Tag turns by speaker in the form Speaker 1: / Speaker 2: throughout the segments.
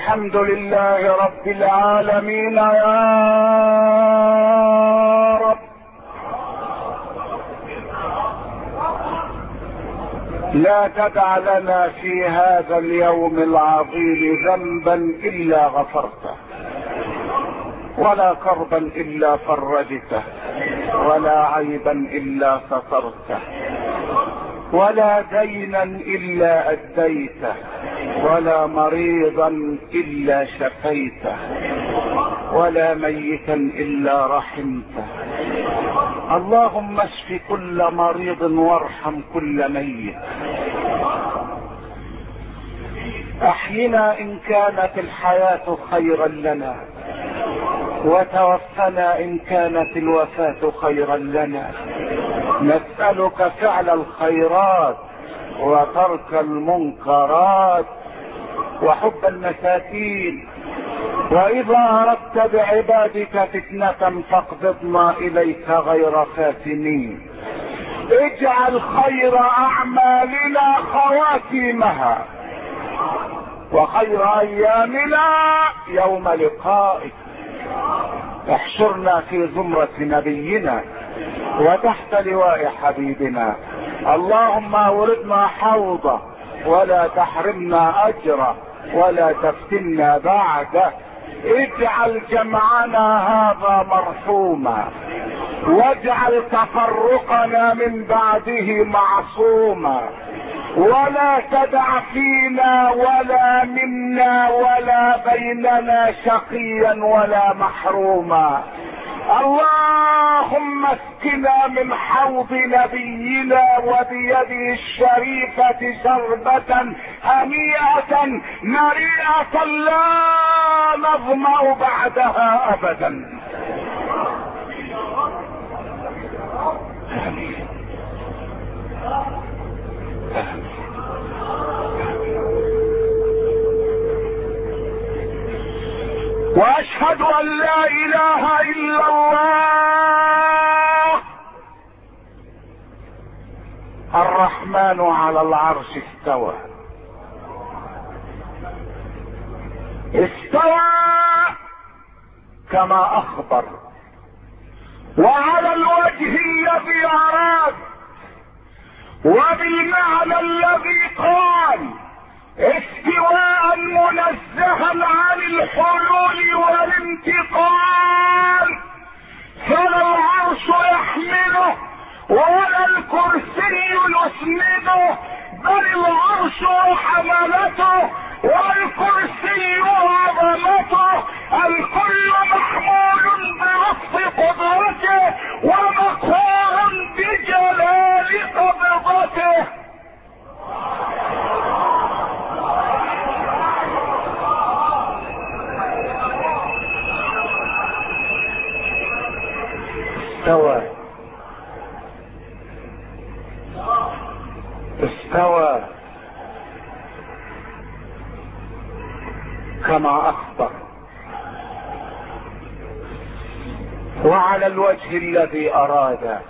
Speaker 1: الحمد لله رب العالمين يا رب. لا تدع لنا في هذا اليوم العظيم ذنبا الا غفرته، ولا كربا الا فرجته، ولا عيبا الا سترته، ولا دينا الا اديته، ولا مريضا الا شفيته، ولا ميتا الا رحمته. اللهم اشف كل مريض وارحم كل ميت. احينا ان كانت الحياة خيرا لنا، وتوفنا ان كانت الوفاة خيرا لنا. نسألك فعل الخيرات وترك المنكرات وحب المساكين، واذا اردت بعبادك فتنة فاقبضنا اليك غير فاتنين. اجعل خير اعمالنا خواتيمها، وخير ايامنا يوم لقائك. احشرنا في زمرة نبينا وتحت لواء حبيبنا. اللهم اوردنا حوضه ولا تحرمنا اجره ولا تفتنا بعده. اجعل جمعنا هذا مرحوما، واجعل تفرقنا من بعده معصوما، ولا تدع فينا ولا منا ولا بيننا شقيا ولا محروما. اللهم اسقنا من حوض نبينا وبيده الشريفة شربة هنيئة مريئة لا نظمأ بعدها ابدا. آمين. واشهد ان لا اله الا الله. الرحمن على العرش استوى. استوى كما اخبر، وعلى الوجه الذي اراد، وبالمعنى الذي قال، استواء منزها عن الحلول والانتقال. فلا العرش يحمله ولا الكرسي يسنده، بل العرش وحملته والكرسي وعظمته. الكل محمول بلطف قدرته ومقهور بجلال قبضته. استوى كما اخبر، وعلى الوجه الذي اراد،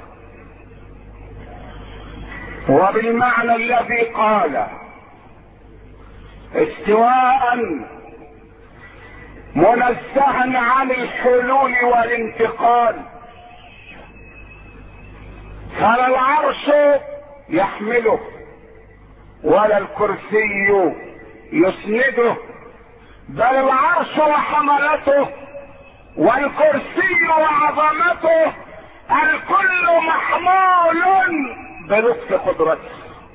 Speaker 1: وبالمعنى الذي قال. استواء منزها عن الحلول والانتقال. فلا العرش يحمله ولا الكرسي يسنده، بل العرش وحملته والكرسي وعظمته. الكل محمول بلطف قدرته.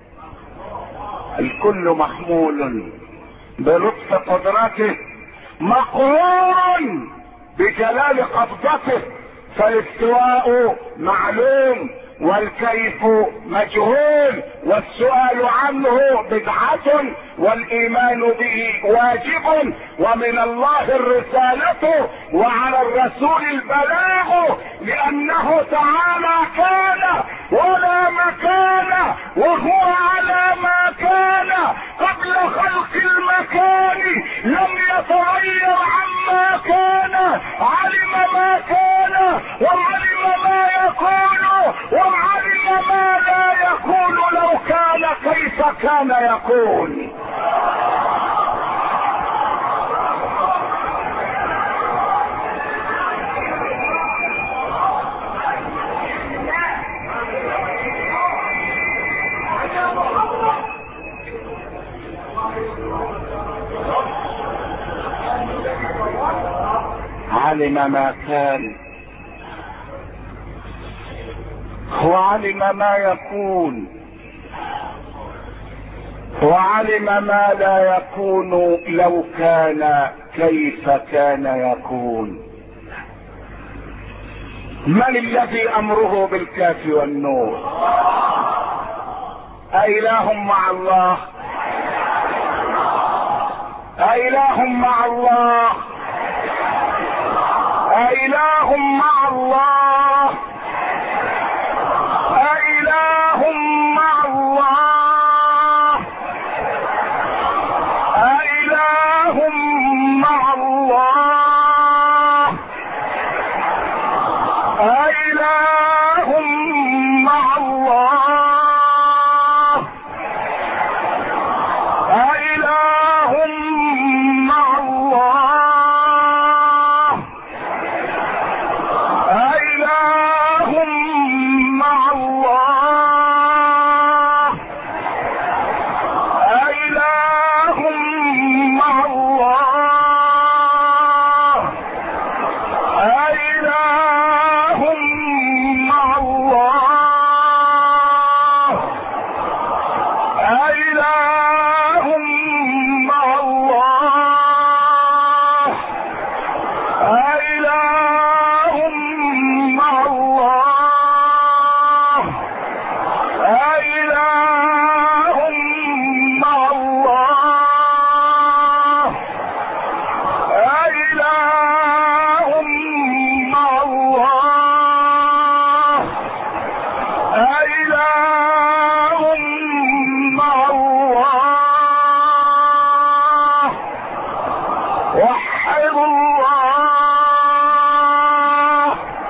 Speaker 1: الكل محمول بلطف قدرته، مقهور بجلال قبضته. فالاستواء معلوم والكيف مجهول، والسؤال عنه بدعة والايمان به واجب. ومن الله الرسالة وعلى الرسول البلاغ، لانه تعالى كان ولا مكان، وهو على ما كان قبل خلق المكان. لم يتغير عما كان، علم ما كان وعلم ما يكون وعلم ما لا يكون. لو كان كيف كان يكون. علم ما كان وعلم ما يكون وعلم ما لا يكون لو كان كيف كان يكون. من الذي امره بالكاف والنور؟ أإله مع الله؟ أإله مع الله؟ أإله مع الله؟ أإله مع الله؟ أإله مع الله؟ أإله مع الله؟ أإله مع الله؟ أإله مع الله؟ أإله مع الله؟ أإله مع الله؟ أإله مع الله؟ أإله مع الله؟ أإله مع الله؟ أإله مع الله؟ أإله مع الله؟ وحد الله.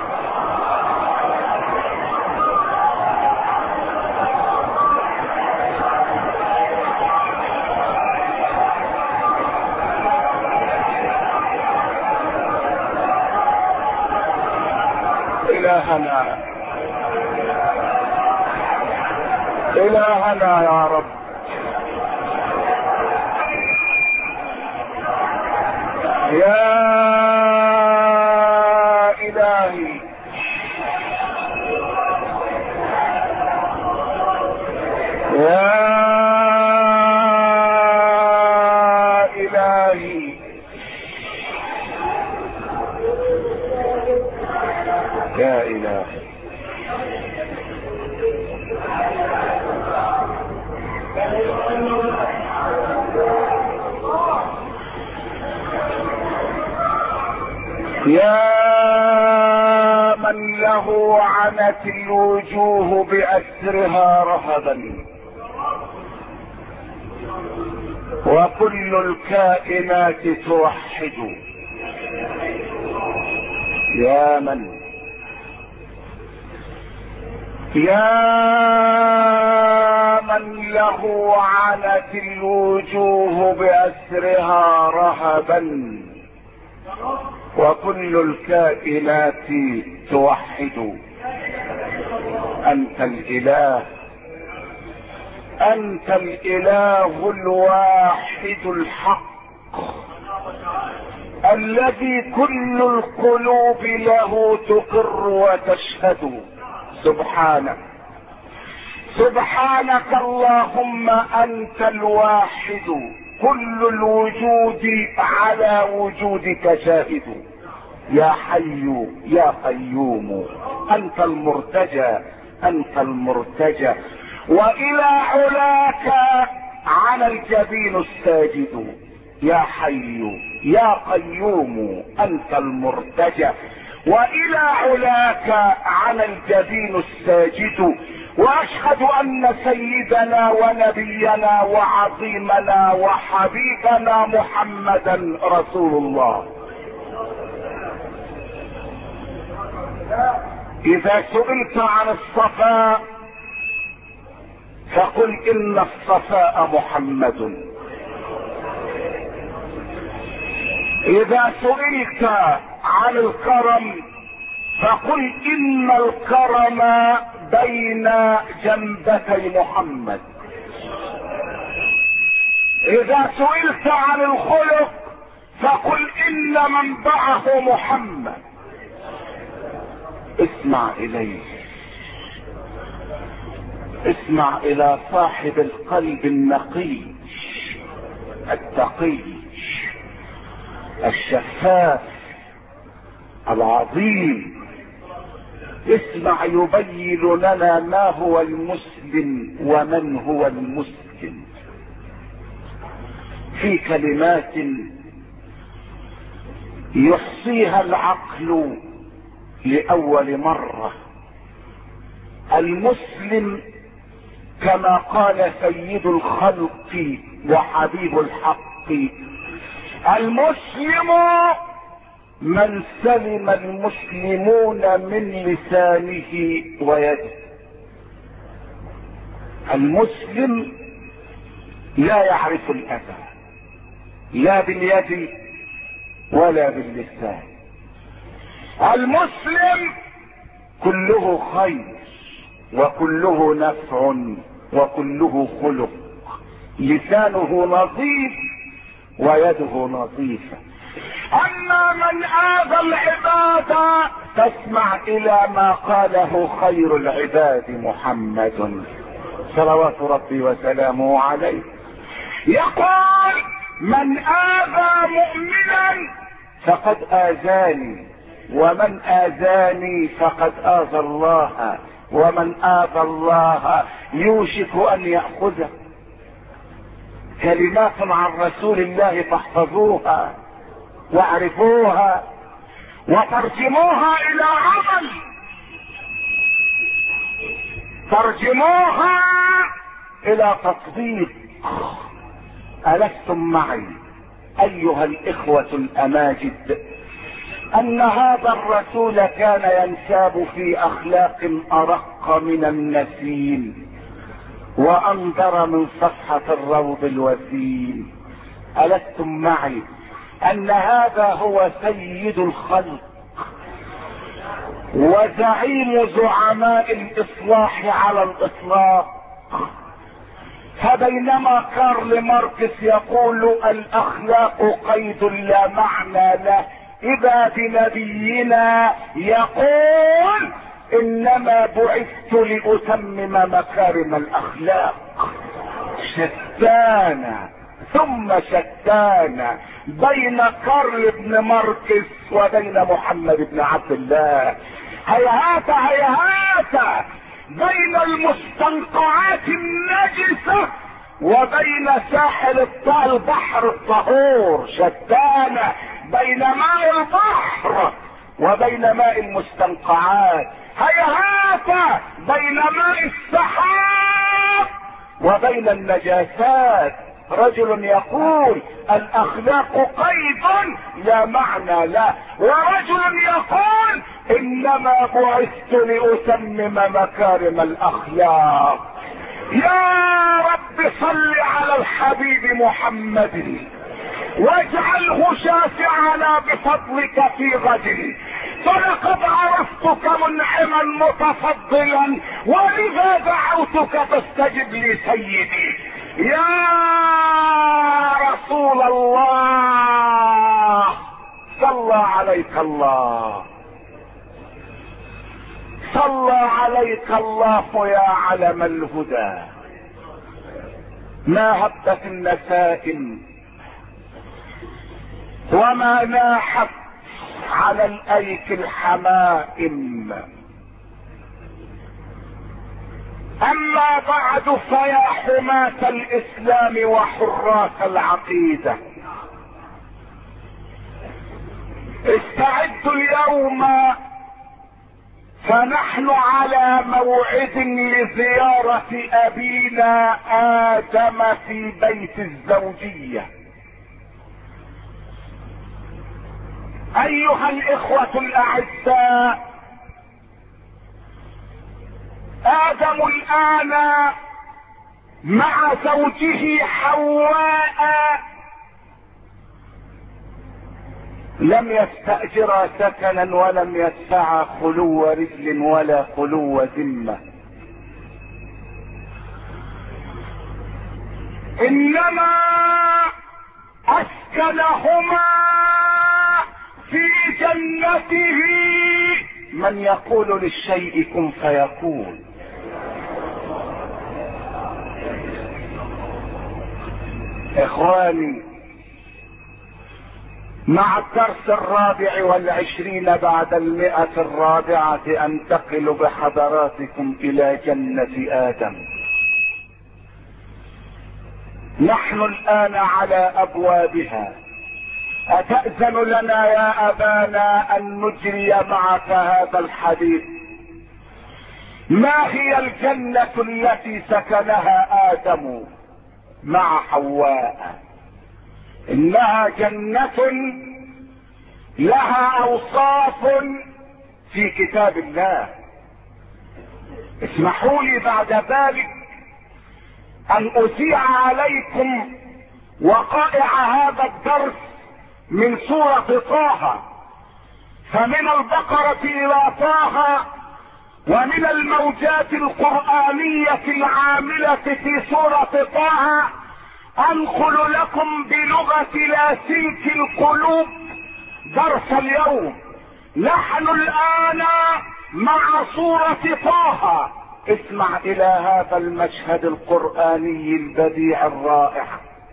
Speaker 1: إلهنا إلهنا يا رب، يا إلهي، يا إلهي، يا إلهي. يا من له عنت الوجوه بأسرها رهبا وكل الكائنات توحد. يا من له عنت الوجوه بأسرها رهبا وكل الكائنات توحد. أنت الإله، أنت الإله الواحد الحق الذي كل القلوب له تقر وتشهد. سبحانك، سبحانك اللهم، أنت الواحد كل الوجود على وجودك شاهد. يا حي يا قيوم، أنت المرتجى، أنت المرتجى، وإلى علاك على الجبين الساجد. يا حي يا قيوم، أنت المرتجى، وإلى علاك على الجبين الساجد. وأشهد أن سيدنا ونبينا وعظيمنا وحبيبنا محمدا رسول الله. إذا سئلت عن الصفاء فقل إن الصفاء محمد. إذا سئلت عن الكرم فقل إن الكرم بين جنبتي محمد. إذا سئلت عن الخلق فقل إن الى منبعه محمد. اسمع اليه، اسمع الى صاحب القلب النقي التقي الشفاف العظيم. اسمع يبين لنا ما هو المسلم ومن هو المسلم في كلمات يحصيها العقل لأول مرة. المسلم كما قال سيد الخلق وحبيب الحق: المسلم من سلم المسلمون من لسانه ويده. المسلم لا يعرف الأذى لا باليد ولا باللسان. المسلم كله خير وكله نفع وكله خلق، لسانه نظيف ويده نظيفة. اما من اذى العباد فاسمع الى ما قاله خير العباد محمد صلوات ربي وسلامه عليه، يقول: من اذى مؤمنا فقد اذاني، ومن اذاني فقد اذى الله، ومن اذى الله يوشك ان يأخذه. كلمات عن رسول الله فاحفظوها واعرفوها وترجموها الى عمل، ترجموها الى تطبيق. ألستم معي ايها الاخوة الاماجد ان هذا الرسول كان ينساب في اخلاق ارق من النسيم وانظر من صفحة الروض الوسيم؟ ألستم معي ان هذا هو سيد الخلق وزعيم زعماء الاصلاح على الاطلاق؟ فبينما كارل ماركس يقول: الاخلاق قيد لا معنى له، اذا بنبينا يقول: انما بعثت لاتمم مكارم الاخلاق. شتان ثم شتان بين كارل بن ماركس وبين محمد بن عبد الله. هيهات هيهات بين المستنقعات النجسة وبين ساحل البحر الطهور. شتان بين ماء البحر وبين ماء المستنقعات. هيهات بين ماء السحاب وبين النجاسات. رجل يقول: الاخلاق قيد لا معنى له، ورجل يقول: انما بعثت لاتمم مكارم الاخلاق. يا رب صل على الحبيب محمد واجعله شافعنا بفضلك في غد، فلقد عرفتك منعما متفضلا، ولذا دعوتك فاستجب لي سيدي. يا رسول الله صلى عليك الله، صلى عليك الله يا علم الهدى. ما هبت النسائم وما ناحت على الايك الحمائم. اما بعد فيا حماة الاسلام وحراس العقيدة، استعدوا اليوم فنحن على موعد لزيارة ابينا ادم في بيت الزوجية. ايها الاخوة الاعزاء، ادم الان مع زوجه حواء لم يستأجر سكنا ولم يدفع خلو رجل ولا خلو ذمة، انما اسكنهما في جنته من يقول للشيء كن فيكون. اخواني، مع الدرس 24 بعد 100 انتقل بحضراتكم الى جنة ادم. نحن الان على ابوابها. اتأذن لنا يا ابانا ان نجري معك هذا الحديث؟ ما هي الجنة التي سكنها ادم مع حواء؟ انها جنة لها اوصاف في كتاب الله. اسمحوا لي بعد ذلك ان اذيع عليكم وقائع هذا الدرس من سورة طه. فمن البقرة الى طه ومن الموجات القرآنية العاملة في سورة طه انقل لكم بلغة لاسلك القلوب درس اليوم. نحن الان مع سورة طه. اسمع الى هذا المشهد القرآني البديع الرائع.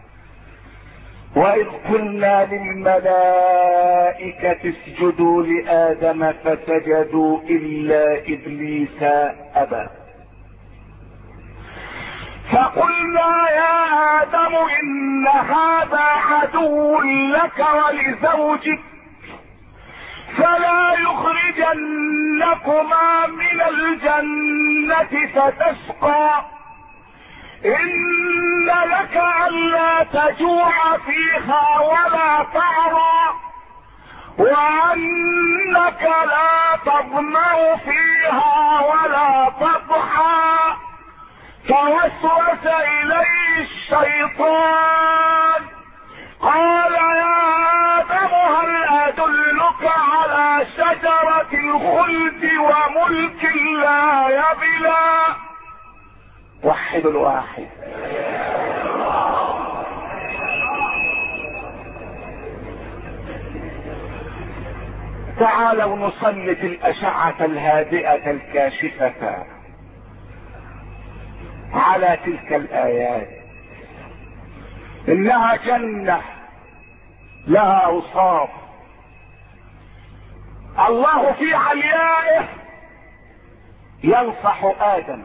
Speaker 1: واذ قلنا للملائكة اسجدوا لآدم فسجدوا الا ابليس ابى. فقلنا يا آدم إن هذا عدو لك ولزوجك فلا يخرجنكما من الجنة فتشقى. إن لك ألا تجوع فيها ولا تعرى وأنك لا تظمأ فيها ولا تضحى. فوسوس إليه الشيطان قال يا آدم هل أدلك على شجرة الخلد وملك لا يبلى؟ وحد الواحد. تعالوا نسلط الأشعة الهادئة الكاشفة على تلك الآيات. إنها جنة لها أوصاف. الله في عليائه ينصح آدم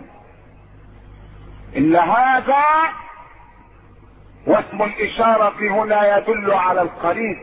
Speaker 1: إن هذا، واسم الإشارة هنا يدل على القريب،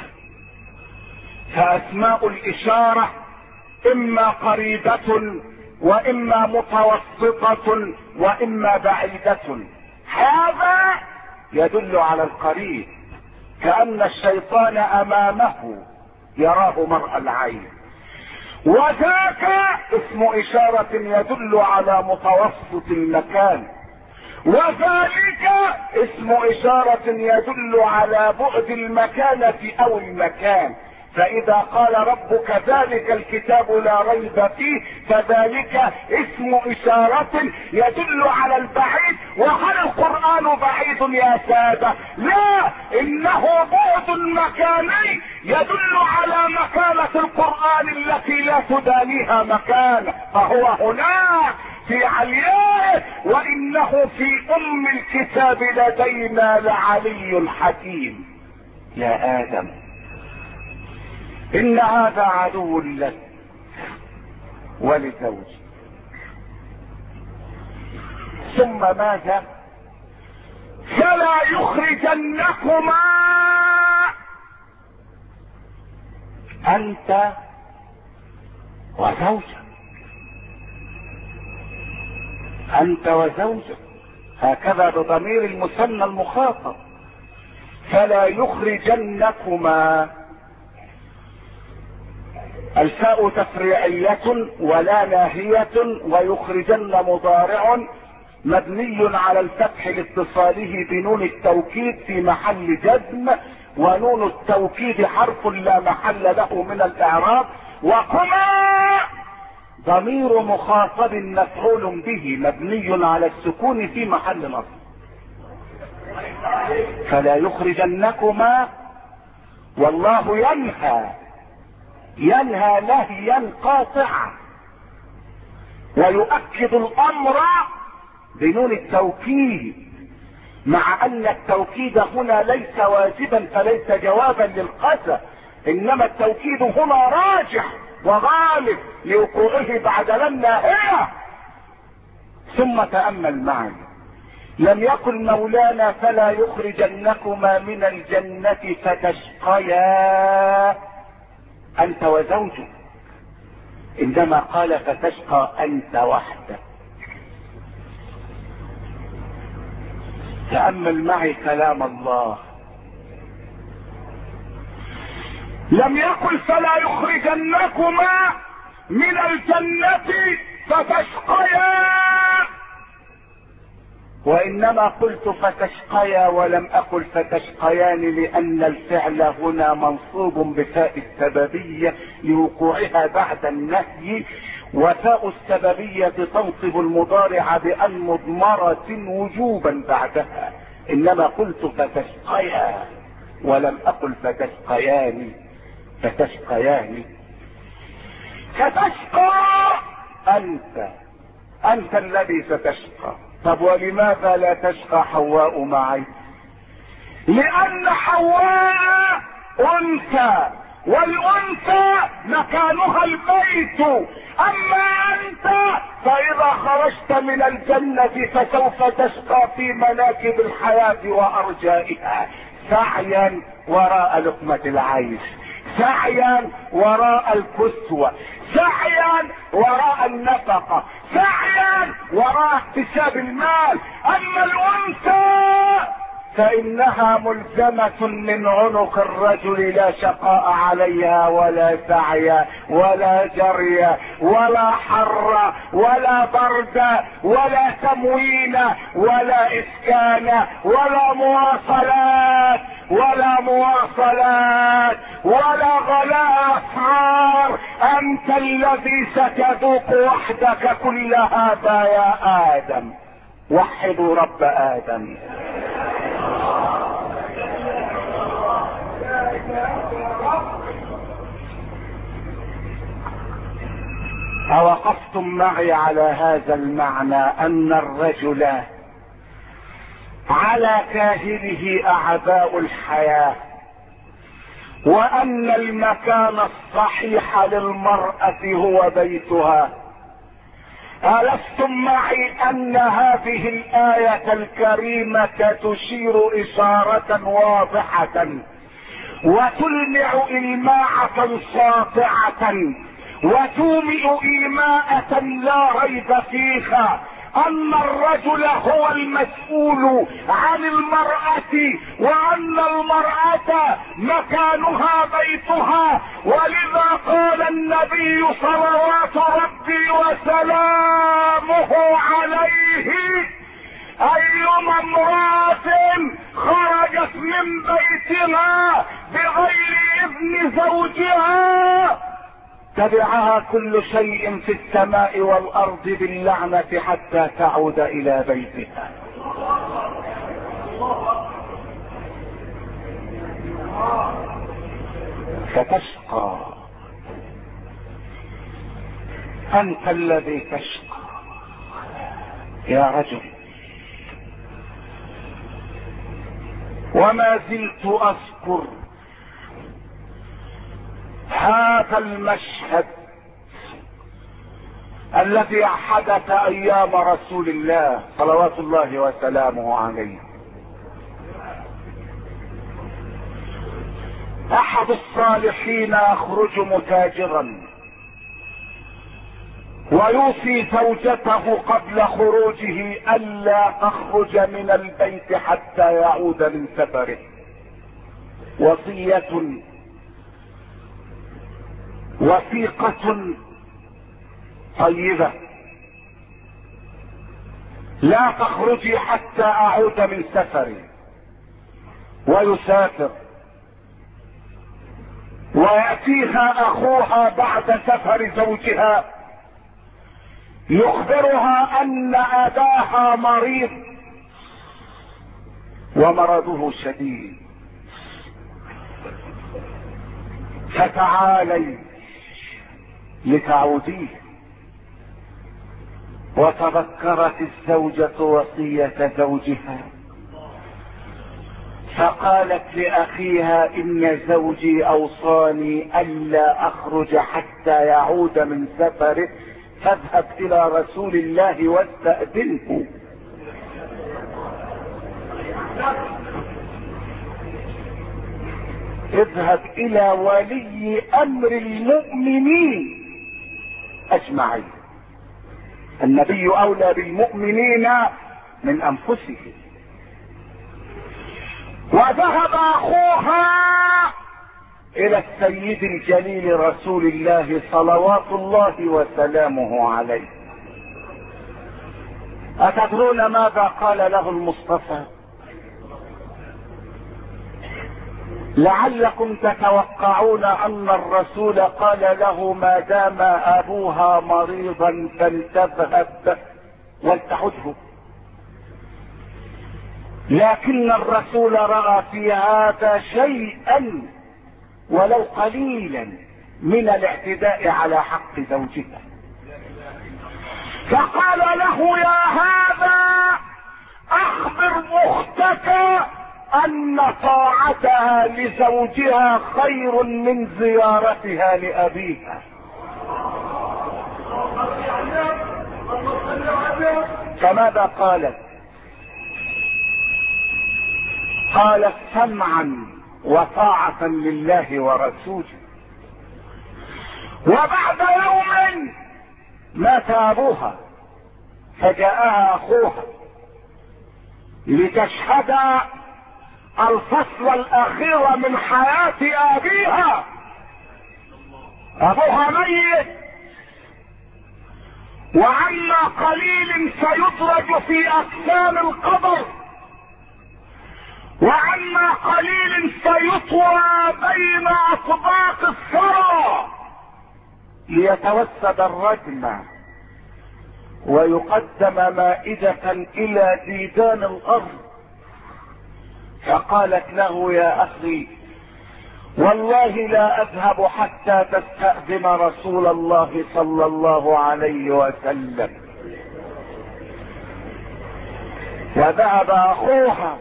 Speaker 1: فأسماء الإشارة إما قريبة وإما متوسطة وإما بعيدة. هذا يدل على القريب، كأن الشيطان أمامه يراه مرء العين. وذاك اسم إشارة يدل على متوسط المكان، وذلك اسم إشارة يدل على بعد المكانة أو المكان. فإذا قال ربك ذلك الكتاب لا ريب فيه فذلك اسم إشارة يدل على البعيد. وهل القرآن بعيد يا سادة؟ لا، إنه بعد مكاني يدل على مكانة القرآن التي لا تدانيها مكان. فهو هناك في عليائه وإنه في أم الكتاب لدينا لعلي حكيم. يا آدم إن هذا عدو لك ولزوجك. ثم ماذا؟ فلا يخرجنكما أنت وزوجك. أنت وزوجك هكذا بضمير المثنى المخاطب. فلا يخرجنكما، الفاء تفريعية ولا ناهية، ويخرجن مضارع مبني على الفتح لاتصاله بنون التوكيد في محل جزم، ونون التوكيد حرف لا محل له من الإعراب. وكما ضمير مخاطب مفعول به مبني على السكون في محل نصب. فلا يخرجنكما، والله ينهى
Speaker 2: ينهى نهيا قاطعا، ويؤكد الامر بنون التوكيد، مع ان التوكيد هنا ليس واجبا فليس جوابا للقسم، انما التوكيد هنا راجح وغالب لوقوعه بعد لم ناهيه. ثم تأمل معي، لم يقل مولانا فلا يخرجنكما من الجنة فتشقيا انت وزوجك، انما قال فتشقى انت وحدك. تأمل معي كلام الله، لم يقل فلا يخرجنكما من الجنة فتشقيا، وانما قلت فتشقيا ولم اقل فتشقيان، لان الفعل هنا منصوب بفاء السببية لوقوعها بعد النهي، وفاء السببية تنصب المضارع بأن مضمرة وجوبا بعدها، انما قلت فتشقيا ولم اقل فتشقيان. فتشقيان فتشقى انت الذي ستشقى. طب ولماذا لا تشقى حواء معي؟ لان حواء انثى، والانثى مكانها البيت، اما انت فاذا خرجت من الجنة فسوف تشقى في مناكب الحياة وارجائها، سعيا وراء لقمة العيش، سعيا وراء الكسوة، سعيا وراء النفقة، سعيا وراء اكتساب المال. اما الانثى فانها ملزمة من عنق الرجل، لا شقاء عليها ولا سعي ولا جري ولا حر ولا برد ولا تموين ولا اسكان ولا مواصلات ولا غلاء اسعار. انت الذي ستذوق وحدك كل هذا يا ادم. وحدوا رب ادم. أوقفتم معي على هذا المعنى أن الرجل على كاهله أعباء الحياة، وأن المكان الصحيح للمرأة هو بيتها؟ ألستم معي أن هذه الآية الكريمة تشير إشارة واضحة وتلمع إلماعة ساطعة وتومئ إيماءة لا ريب فيها أن الرجل هو المسؤول عن المرأة، وأن المرأة مكانها بيتها. ولذا قال النبي صلوات ربي وسلامه عليه: أيما امرأة خرجت من بيتها بغير إذن زوجها تبعها كل شيء في السماء والأرض باللعنة حتى تعود إلى بيتها. فتشقى، أنت الذي تشقى يا رجل. وما زلت أذكر هذا المشهد الذي حدث ايام رسول الله صلوات الله وسلامه عليه. احد الصالحين يخرج متاجرا ويوصي زوجته قبل خروجه الا تخرج من البيت حتى يعود من سفره، وصية وثيقة طيبة: لا تخرجي حتى اعود من سفري. ويسافر ويأتيها اخوها بعد سفر زوجها يخبرها ان اباها مريض ومرضه شديد، فتعالي لتعوديه. وتذكرت الزوجة وصية زوجها فقالت لأخيها إن زوجي أوصاني ألا أخرج حتى يعود من سفره، فاذهب إلى رسول الله واستأذنه. اذهب إلى ولي أمر المؤمنين أجمعين، النبي أولى بالمؤمنين من أنفسهم. وذهب أخوها إلى السيد الجليل رسول الله صلوات الله وسلامه عليه. أتدرون ماذا قال له المصطفى؟ لعلكم تتوقعون أن الرسول قال له ما دام أبوها مريضا فلتذهب ولتعده، لكن الرسول رأى في هذا شيئا ولو قليلا من الاعتداء على حق زوجها، فقال له يا هذا أخبر أختك أن طاعتها لزوجها خير من زيارتها لأبيها. فماذا قالت؟ قالت سمعا وطاعة لله ورسوله. وبعد يوم مات أبوها فجاءها أخوها لتشهد الفصل الأخير من حياة أبيها. أبوها ميت، وعما قليل سيدرج في أقسام القبر، وعما قليل سيطوى بين أطباق الثرى ليتوسد الرجم ويقدم مائدة إلى ديدان الأرض. فقالت له يا أخي والله لا أذهب حتى تستأذن رسول الله صلى الله عليه وسلم. وذهب أخوها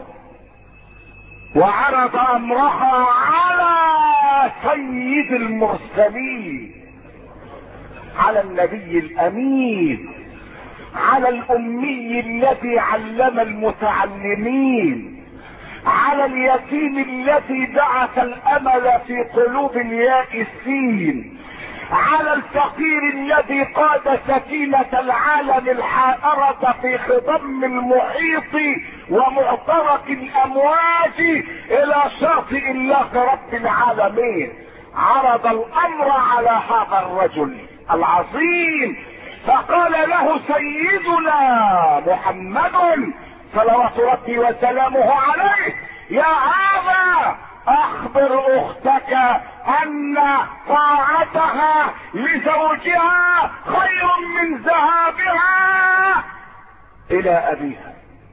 Speaker 2: وعرض أمرها على سيد المرسلين، على النبي الأمين، على الأمي الذي علم المتعلمين، على اليتيم الذي بعث الأمل في قلوب اليائسين، على الفقير الذي قاد سفينة العالم الحائرة في خضم المحيط ومعترك الأمواج إلى شاطئ الله رب العالمين. عرض الأمر على هذا الرجل العظيم، فقال له سيدنا محمد صلوات ربي وسلامه عليه يا هذا أخبر أختك أن طاعتها لزوجها خير من ذهابها إلى أبيها.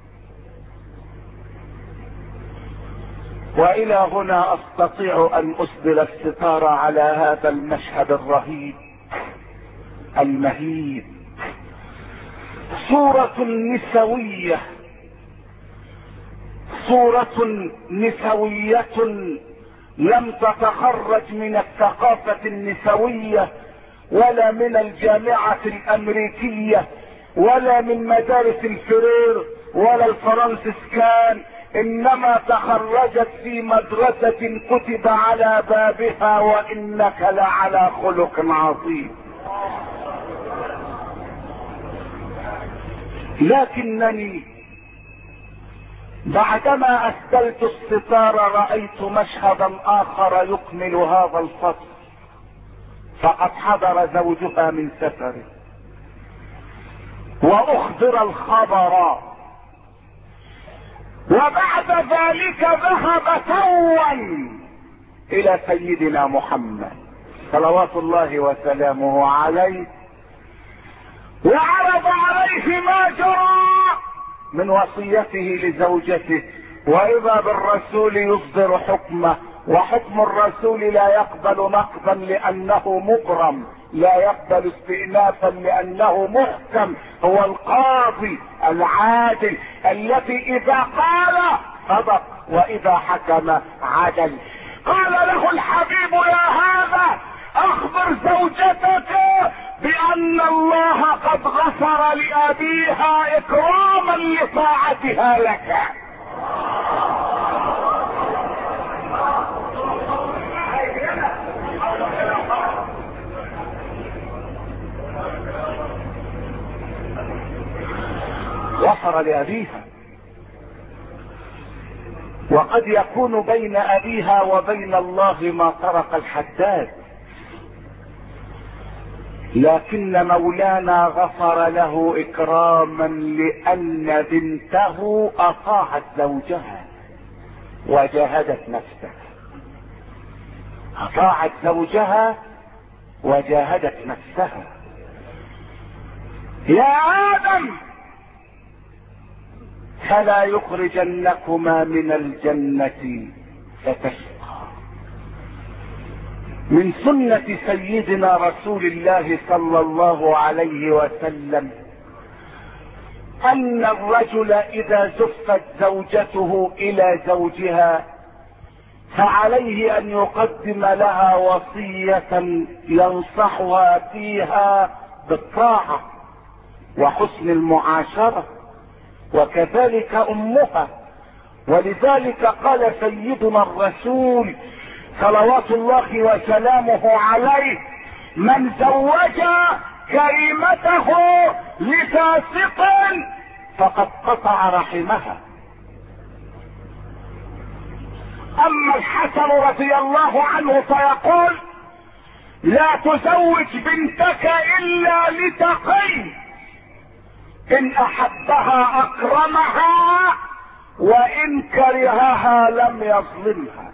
Speaker 2: وإلى هنا أستطيع أن أسدل الستار على هذا المشهد الرهيب المهيب. صورة نسوية، صورة نسوية لم تتخرج من الثقافة النسوية ولا من الجامعة الأمريكية ولا من مدارس الفرير ولا الفرنسيسكان، إنما تخرجت في مدرسة كتب على بابها وإنك لعلى خلق عظيم. لكنني بعدما أسدلت الستار رأيت مشهدا آخر يكمل هذا الفصل. فقد حضر زوجها من سفره وأخبر الخبر، وبعد ذلك ذهب توا إلى سيدنا محمد صلوات الله وسلامه عليه وعرض عليه ما جرى من وصيته لزوجته، وإذا بالرسول يصدر حكمه وحكم الرسول لا يقبل نقضا لانه مبرم، لا يقبل استئنافا لانه محكم. هو القاضي العادل الذي اذا قال صدق واذا حكم عدل. قال له الحبيب يا هذا اخبر زوجتك بان الله قد غفر لابيها اكراما لطاعتها لك. غفر لابيها. وقد يكون بين ابيها وبين الله ما طرق الحداد، لكن مولانا غفر له اكراما لان بنته اطاعت زوجها وجاهدت نفسها. اطاعت زوجها وجاهدت نفسها. يا ادم فلا يخرجنكما من الجنة فتشقى. من سنة سيدنا رسول الله صلى الله عليه وسلم ان الرجل اذا زفت زوجته الى زوجها فعليه ان يقدم لها وصية ينصحها فيها بالطاعة وحسن المعاشرة، وكذلك امها. ولذلك قال سيدنا الرسول صلوات الله وسلامه عليه من زوج كريمته لفاسق فقد قطع رحمها. اما الحسن رضي الله عنه فيقول لا تزوج بنتك الا لتقي، ان احبها اكرمها وان كرهها لم يظلمها.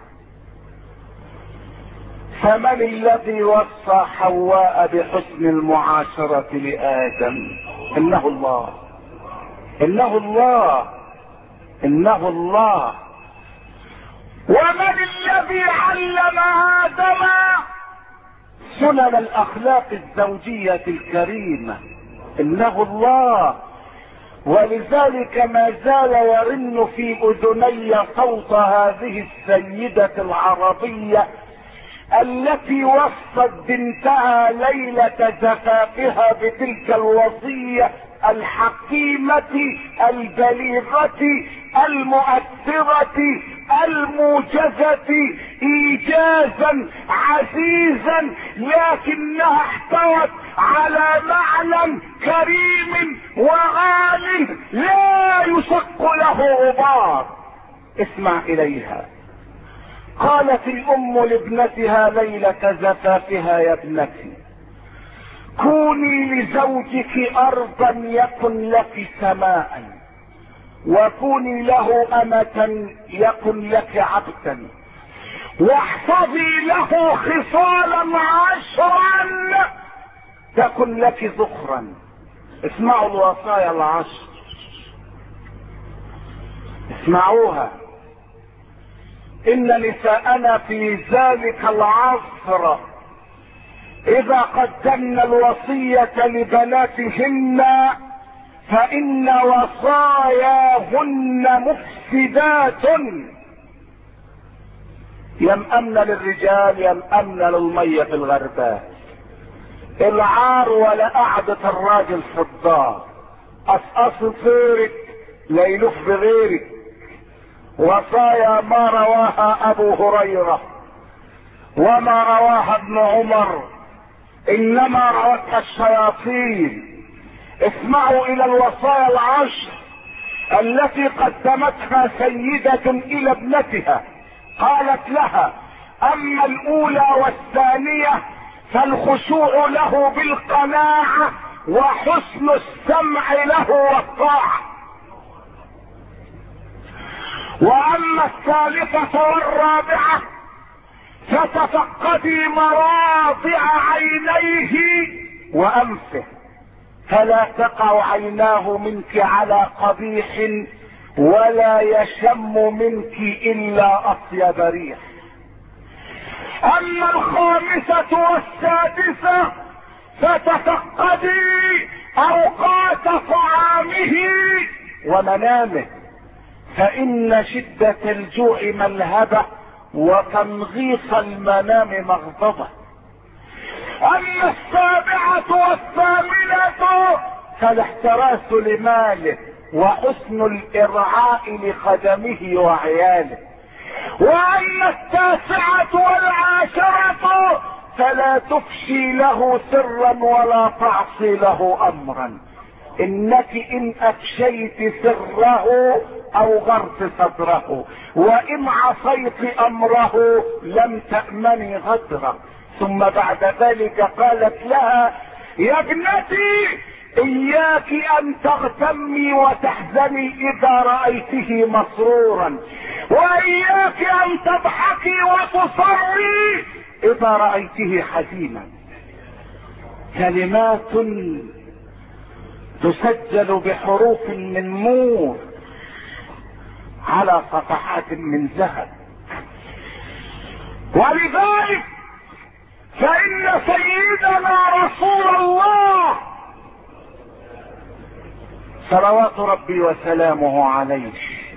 Speaker 2: فمن الذي وصى حواء بحسن المعاشرة لآدم؟ انه الله، انه الله، انه الله. ومن الذي علم آدم سنن الاخلاق الزوجية الكريمة؟ انه الله. ولذلك ما زال يرن في اذني صوت هذه السيدة العربية التي وصت بنتها ليلة زفافها بتلك الوصية الحكيمة البليغة المؤثرة الموجزة ايجازا عزيزا، لكنها احتوت على معنى كريم وغال لا يشق له غبار. اسمع اليها. قالت الام لابنتها ليلة زفافها يا ابنتي كوني لزوجك ارضا يكن لك سماء، وكوني له امة يكن لك عبدا، واحفظي له خصالا 10 تكن لك ذخرا. اسمعوا الوصايا العشر، اسمعوها. ان نساءنا في ذلك العصر اذا قدمنا الوصية لبناتهن فان وصاياهن مفسدات، يمأمن للرجال يمأمن للمية في الغرباء، العار ولا قعدة الراجل في الدار، قصقص فيرك لا يلف بغيرك. وصايا ما رواها ابو هريرة وما رواها ابن عمر، انما روتها الشياطين. اسمعوا الى الوصايا العشر التي قدمتها سيدة الى ابنتها. قالت لها اما الاولى والثانية فالخشوع له بالقناعة وحسن السمع له والطاعة، واما الثالثة والرابعة فتفقدي مراضع عينيه وانفه فلا تقع عيناه منك على قبيح ولا يشم منك الا اطيب ريح. اما الخامسة والسادسة فتفقدي اوقات طعامه ومنامه، فان شدة الجوع ملهبة وتنغيص المنام مغضبة. اما السابعة والثامنة فالاحتراس لماله وحسن الارعاء لخدمه وعياله. واما التاسعة والعاشرة فلا تفشي له سرا ولا تعصي له امرا، انك ان افشيت سره اوغرت صدره، وان عصيت امره لم تأمني غدره. ثم بعد ذلك قالت لها: يا ابنتي اياك ان تغتمي وتحزني اذا رأيته مسرورا، واياك ان تضحكي وتصري اذا رأيته حزينا. كلمات تسجل بحروف من نور على صفحات من ذهب. ولذلك فإن سيدنا رسول الله صلوات ربي وسلامه عليه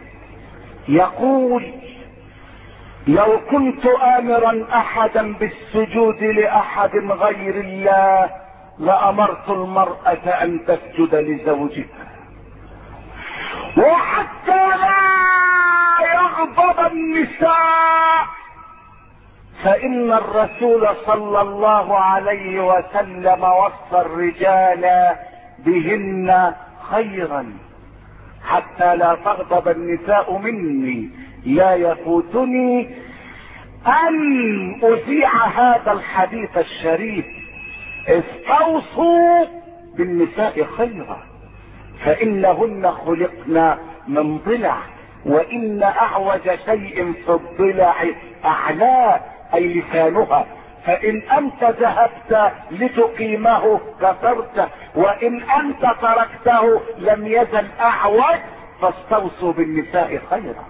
Speaker 2: يقول: لو كنت آمرا أحدا بالسجود لأحد غير الله لأمرت المرأة أن تسجد لزوجها. وحتى لا يغضب النساء فإن الرسول صلى الله عليه وسلم وصى الرجال بهن خيرا حتى لا تغضب النساء مني. لا يفوتني أن أذيع هذا الحديث الشريف: استوصوا بالنساء خيرا فإنهن خلقن من ضلع، وإن أعوج شيء في الضلع أعلاه، أي لسانها، فإن أنت ذهبت لتقيمه كسرته، وإن أنت تركته لم يزل أعوج. فاستوصوا بالنساء خيرا.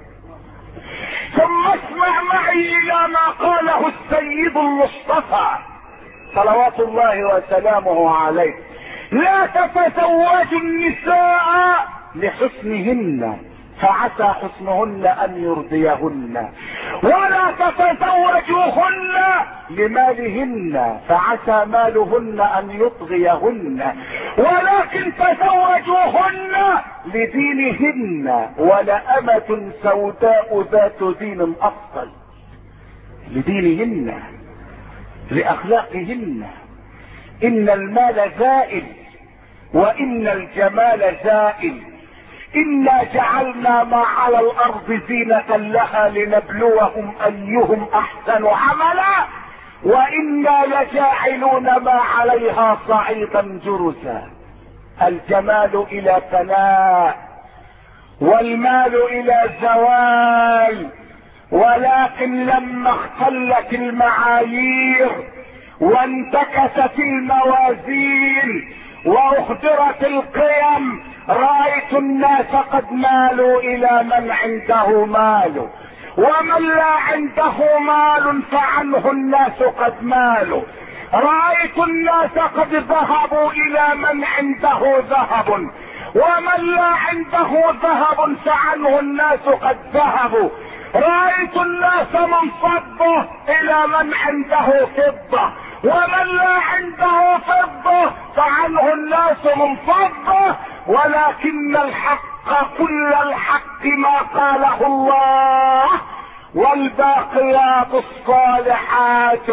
Speaker 2: ثم اسمع معي إلى ما قاله السيد المصطفى صلوات الله وسلامه عليه: لا تتزوجوا النساء لحسنهن فعسى حسنهن ان يرضيهن، ولا تتزوجوهن لمالهن فعسى مالهن ان يطغيهن، ولكن تزوجوهن لدينهن، ولأمة سوداء ذات دين افضل. لدينهن، لأخلاقهن. إن المال زائل وإن الجمال زائل. إنا جعلنا ما على الأرض زينة لها لنبلوهم أيهم أحسن عملا وإنا لجاعلون ما عليها صعيدا جرزا. الجمال إلى فناء والمال إلى زوال، ولكن لما اختلت المعايير وانتكست الموازين واخدرت القيم رأيت الناس قد مالوا الى من عنده مال، ومن لا عنده مال فعنه الناس قد مالوا. رأيت الناس قد ذهبوا الى من عنده ذهب، ومن لا عنده ذهب فعنه الناس قد ذهبوا. رأيت الناس منصبه الى من عنده فضة، ومن لا عنده فضة فعنه الناس منصبه. ولكن الحق كل الحق ما قاله الله: والباقيات الصالحات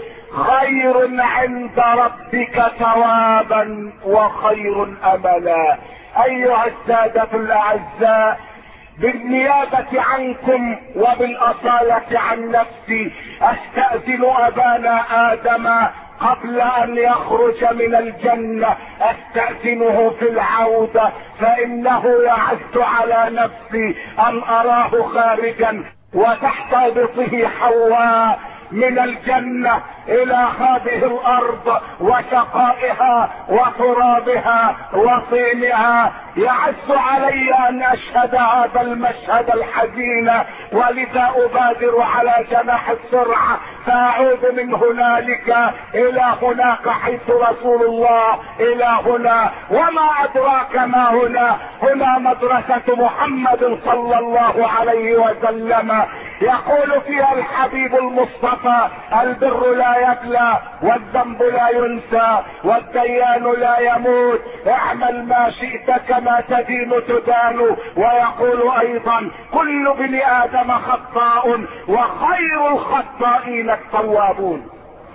Speaker 2: خير عند ربك ثوابا وخير املا. ايها السادة الاعزاء، بالنيابة عنكم وبالأصالة عن نفسي استأذن ابانا ادم قبل ان يخرج من الجنة، استأذنه في العودة، فانه يعز على نفسي ان اراه خارجا وتحت ابطه حواء من الجنة الى هذه الارض وشقائها وترابها وطينها، يعز علي ان اشهد هذا المشهد الحزين، ولذا ابادر على جناح السرعة فاعود من هنالك الى هناك حيث رسول الله الى هنا. وما ادراك ما هنا؟ هنا مدرسة محمد صلى الله عليه وسلم، يقول فيها الحبيب المصطفى: البر لا يبلى، والذنب لا ينسى، والديان لا يموت، اعمل ما شئت كما تدين تدان. ويقول ايضا: كل ابن ادم خطاء، وخير الخطائين التوابون.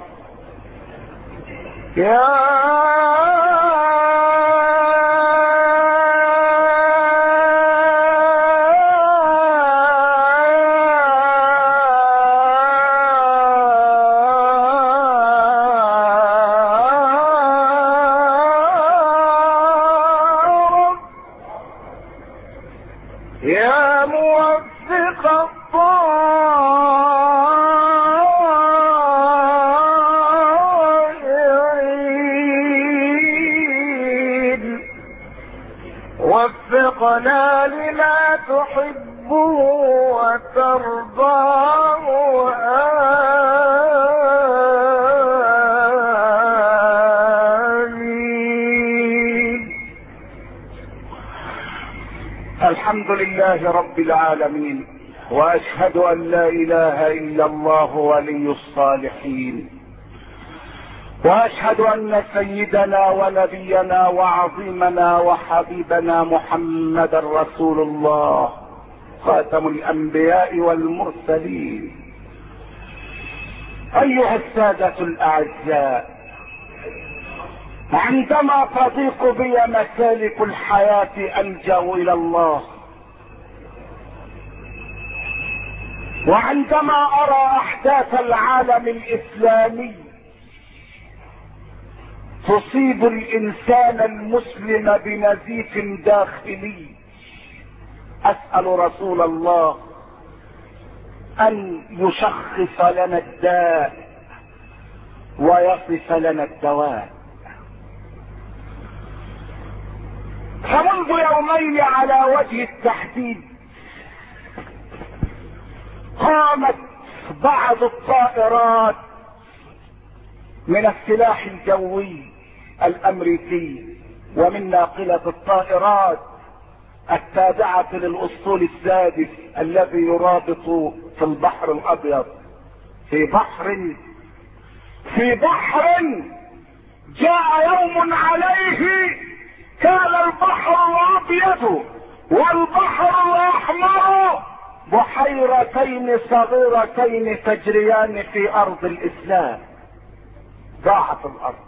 Speaker 1: يا موفق الطائعين وفقنا لما تحب وترضاه، آمين.
Speaker 2: الحمد لله رب العالمين، واشهد ان لا اله الا الله ولي الصالحين، واشهد ان سيدنا ونبينا وعظيمنا وحبيبنا محمدا رسول الله، خاتم الانبياء والمرسلين. ايها السادة الاعزاء، عندما تضيق بي مسالك الحياة ألجأ إلى الله، وعندما أرى أحداث العالم الإسلامي تصيب الإنسان المسلم بنزيف داخلي، أسأل رسول الله أن يشخص لنا الداء ويصف لنا الدواء. فمنذ يومين على وجه التحديد قامت بعض الطائرات من السلاح الجوي الامريكي ومن ناقلة الطائرات التابعة للاسطول السادس الذي يرابط في البحر الابيض، في بحر جاء يوم عليه كان البحر الابيض والبحر الاحمر بحيرتين صغيرتين تجريان في ارض الاسلام. ضاعت الارض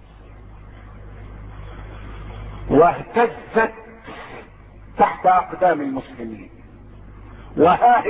Speaker 2: واهتزت تحت اقدام المسلمين، وها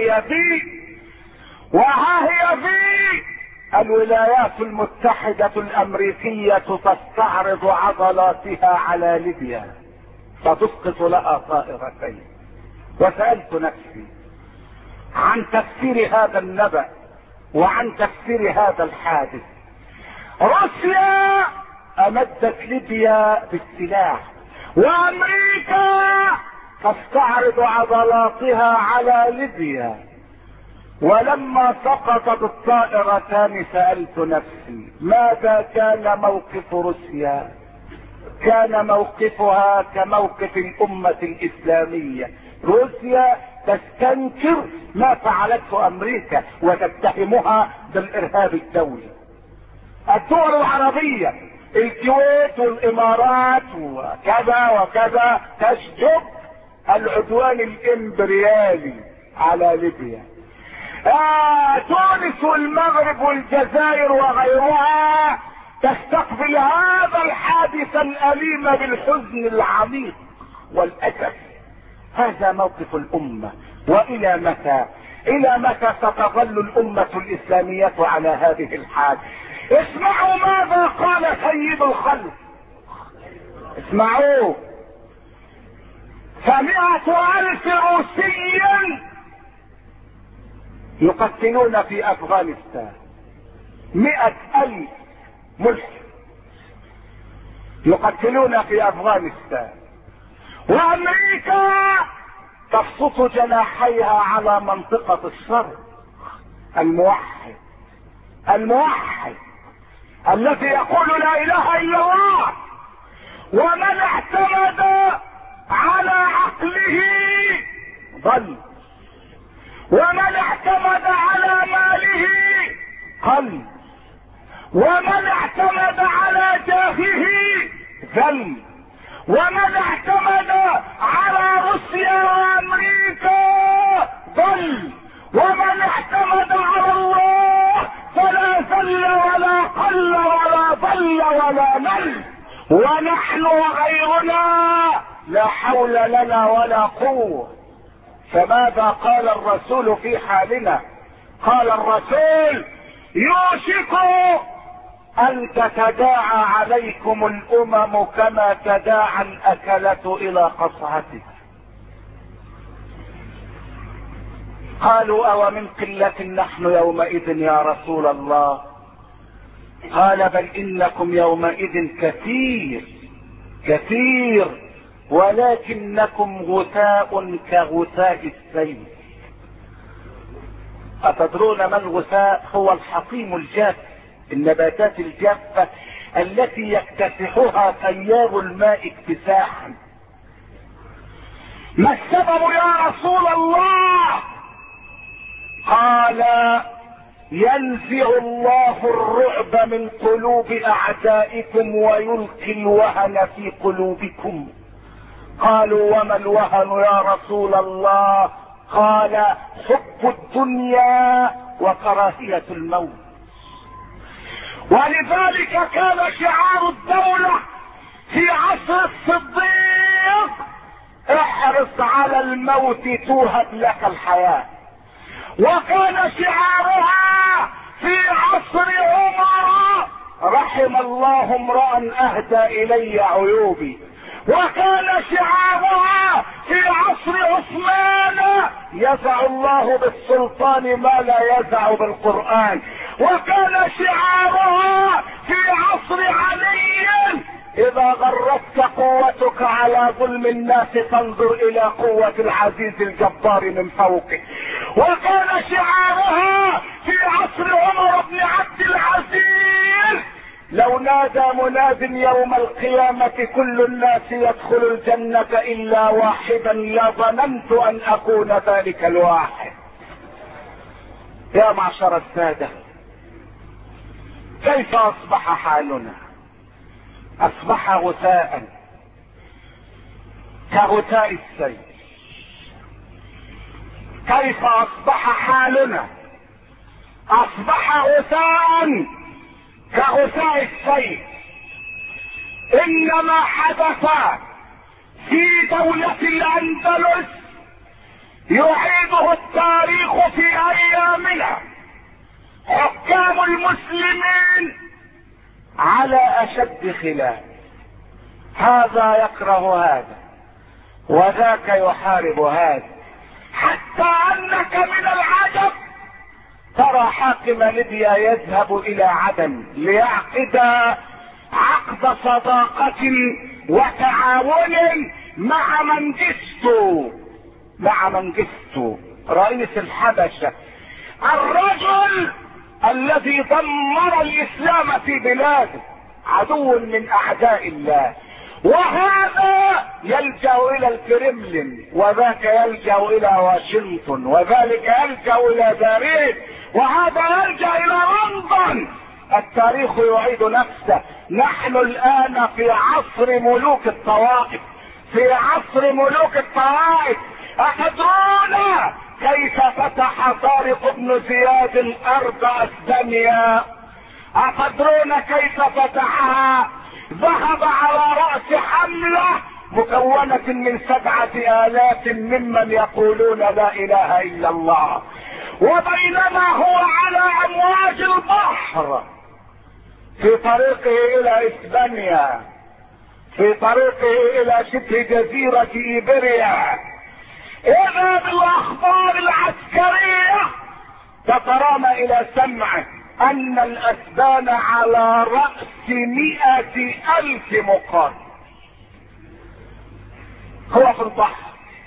Speaker 2: هي في الولايات المتحدة الامريكية تستعرض عضلاتها على ليبيا فتسقط لها طائرتين. وسألت نفسي عن تفسير هذا النبأ وعن تفسير هذا الحادث. روسيا امدت ليبيا بالسلاح، وامريكا تستعرض عضلاتها على ليبيا. ولما سقطت الطائرتان سألت نفسي ماذا كان موقف روسيا؟ كان موقفها كموقف الأمة الإسلامية. روسيا تستنكر ما فعلته أمريكا وتتهمها بالإرهاب الدولي. الدول العربية الكويت والإمارات وكذا وكذا تشجب العدوان الإمبريالي على ليبيا. تونس والمغرب والجزائر وغيرها تستقبل هذا الحادث الأليم بالحزن العميق والأسف. هذا موقف الأمة، وإلى متى ستظل الأمة الإسلامية على هذه الحال؟ اسمعوا ماذا قال سيد الخلق، اسمعوا: 100,000 روسي يقتلون في افغانستان، 100,000 ملحد يقتلون في افغانستان، وامريكا تبسط جناحيها على منطقة الشرق. الموحد الذي يقول لا اله الا الله، ومن اعتمد على عقله ضل، ومن اعتمد على ماله قل، ومن اعتمد على جاهه ذل، ومن اعتمد على روسيا وامريكا ضل، ومن اعتمد على الله فلا ذل ولا قل ولا ضل ولا مل. ونحن وغيرنا لا حول لنا ولا قوة. فماذا قال الرسول في حالنا؟ قال الرسول: يوشك ان تتداعى عليكم الامم كما تداعى الاكلة الى قصعتها. قالوا: او من قلة نحن يومئذ يا رسول الله؟ قال: بل انكم يومئذ كثير ولكنكم غثاء كغثاء السيل. أتدرون ما الغثاء؟ هو الحطيم الجاف، النباتات الجافة التي يكتسحها تيار الماء اكتساحا. ما السبب يا رسول الله؟ قال: ينزع الله الرعب من قلوب اعدائكم ويلقي الوهن في قلوبكم. قالوا: وما الوهن يا رسول الله؟ قال: حب الدنيا وكراهية الموت. ولذلك كان شعار الدولة في عصر الصديق: احرص على الموت توهب لك الحياة. وكان شعارها في عصر عمر: رحم الله امرأ اهدى الي عيوبي. وكان شعارها في عصر عثمان: يزع الله بالسلطان ما لا يزع بالقرآن. وكان شعارها في عصر علي: اذا غرتك قوتك على ظلم الناس فانظر الى قوة العزيز الجبار من فوقه. وكان شعارها في عصر عمر بن عبد العزيز: لو نادى مناد يوم القيامة كل الناس يدخل الجنة الا واحدا لظننت ان اكون ذلك الواحد. يا معشر السادة، كيف اصبح حالنا؟ اصبح غثاء كغثاء السيل. كيف اصبح حالنا؟ اصبح غثاء كغثاء السيل. انما حدث في دولة الاندلس يعيده التاريخ في ايامنا. حكام المسلمين على اشد خلاف، هذا يكره هذا وذاك يحارب هذا، حتى انك من العجب ترى حاكم ليبيا يذهب الى عدن ليعقد عقد صداقة وتعاون مع منجستو رئيس الحبشة، الرجل الذي دمر الاسلام في بلاده، عدو من اعداء الله. وهذا يلجأ الى الكرملين، وذاك يلجأ الى واشنطن، وذلك يلجأ الى باريس، وهذا يلجأ الى لندن. التاريخ يعيد نفسه. نحن الان في عصر ملوك الطوائف، في عصر ملوك الطوائف. أتدرون كيف فتح طارق بن زياد ارض اسبانيا؟ أتدرون كيف فتحها؟ ذهب على رأس حملة مكونة من 7,000 ممن يقولون لا اله الا الله. وبينما هو على امواج البحر في طريقه الى اسبانيا، في طريقه الى شبه جزيرة ايبيريا، اذا بالاخبار العسكرية تترامى الى سمعه ان الاسبان على رأس 100,000 مقاتل. هو في البحر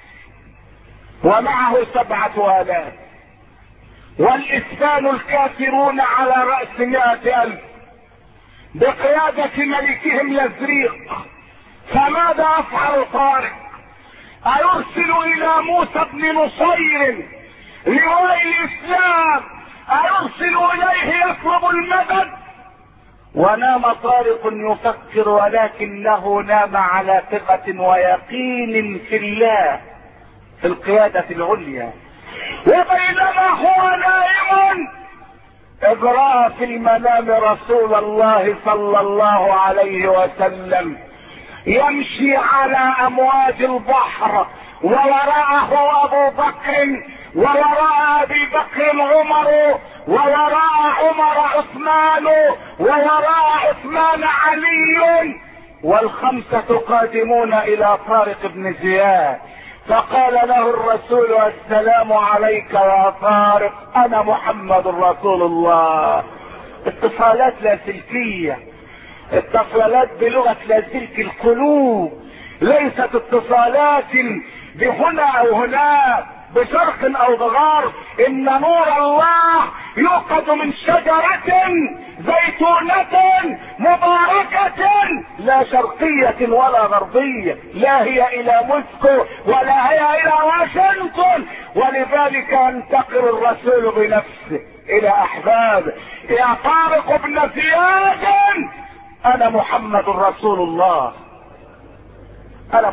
Speaker 2: ومعه 7,000 والإسبان الكافرون على رأس 100,000 بقيادة ملكهم يزريق. فماذا أفعل طارق؟ أيرسل إلى موسى بن نصير لواء الإسلام، أيرسل إليه يطلب المدد؟ ونام طارق يفكر، ولكنه نام على ثقة ويقين في الله في القيادة العليا. وبينما هو نائم إذ رأى في المنام رسول الله صلى الله عليه وسلم يمشي على أمواج البحر، ووراءه أبو بكر، ووراء أبي بكر عمر، ووراء عمر عثمان، ووراء عثمان علي، والخمسة قادمون إلى طارق بن زياد. فقال له الرسول: السلام عليك يا طارق، أنا محمد رسول الله. اتصالات لاسلكية، اتصالات بلغة لاسلك القلوب، ليست اتصالات بهنا او هناك، بشرق او بغرب. ان نور الله يوقد من شجرة زيتونة مباركة لا شرقية ولا غربية، لا هي الى موسكو ولا هي الى واشنطن. ولذلك ينتقل الرسول بنفسه الى احبابه: يا طارق بن زياد، انا محمد رسول الله. انا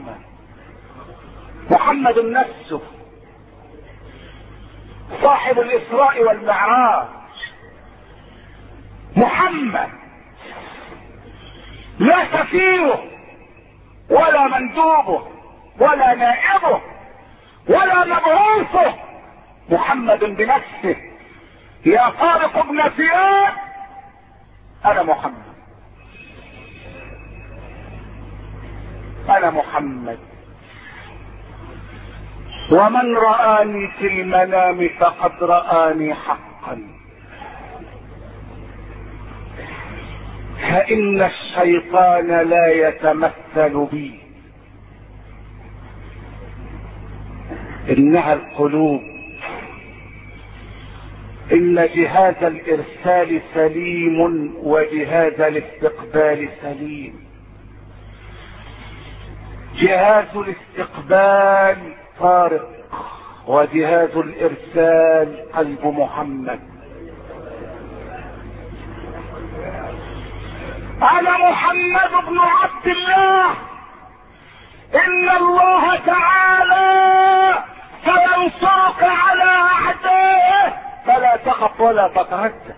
Speaker 2: محمد نفسه صاحب الاسراء والمعراج، محمد لا سفيره ولا مندوبه ولا نائبه ولا مبعوثه، محمد بنفسه: يا طارق بن زياد، انا محمد. انا محمد، ومن رآني في المنام فقد رآني حقا، فإن الشيطان لا يتمثل بي، إنها القلوب. إن جهاز الإرسال سليم وجهاز الاستقبال سليم. جهاز الاستقبال طارق، وجهاز الارسال قلب محمد. انا محمد بن عبد الله، ان الله تعالى سينصرك على اعدائه فلا تخف ولا تتردد.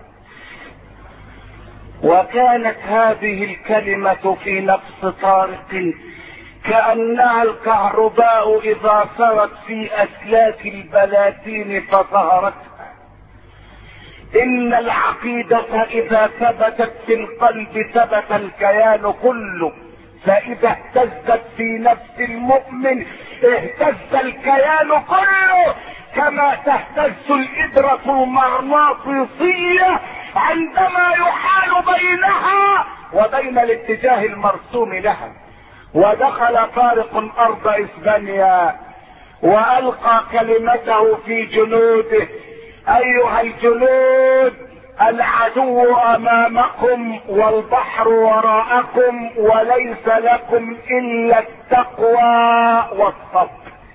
Speaker 2: وكانت هذه الكلمة في نفس طارق كأنها الكهرباء إذا سرت في أسلاك البلاتين فظهرتها. إن العقيدة إذا ثبتت في القلب ثبت الكيان كله، فإذا اهتزت في نفس المؤمن اهتز الكيان كله، كما تهتز الإبرة المغناطيسية عندما يحال بينها وبين الاتجاه المرسوم لها. ودخل طارق ارض اسبانيا والقى كلمته في جنوده: ايها الجنود، العدو امامكم والبحر وراءكم، وليس لكم الا التقوى والصبر.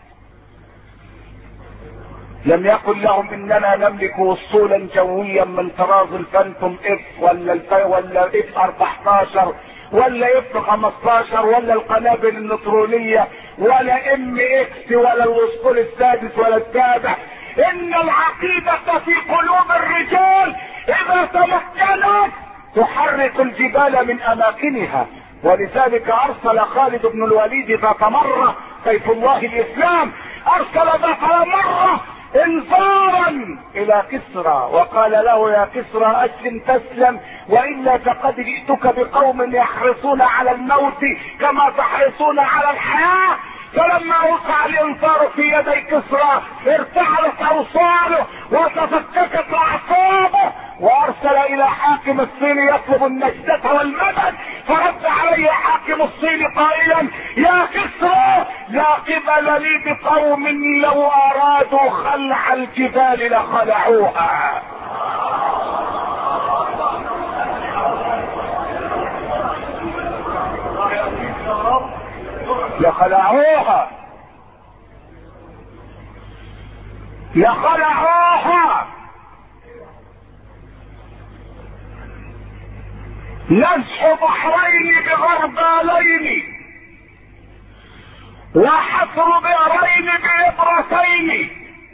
Speaker 2: لم يقل لهم اننا نملك وصولا جويا من طراز الفانتوم اف ولا اف 14 ولا اف 15 ولا القنابل النيوترونية ولا ام اكس ولا الاسطول السادس ولا السابع. ان العقيدة في قلوب الرجال اذا تمكنت تحرك الجبال من اماكنها. ولذلك ارسل خالد بن الوليد ذات مرة سيف الله الاسلام، ارسل ذات مرة انذارا الى كسرى وقال له: يا كسرى اسلم تسلم، والا فقد جئتك بقوم يحرصون على الموت كما تحرصون على الحياة. فلما وقع الانذار في يدي كسرى ارتعلت اوصاله وتفككت اعصابه وارسل الى حاكم الصين يطلب النجدة والمدد، فرد عليه حاكم الصين قائلا: يا كسرى لا قبل لي بقوم لو ارادوا خلع الجبال لخلعوها. لخلعوها لخلعوها. نزح بحرين بغربالين، وحفر بئرين بإبرتين،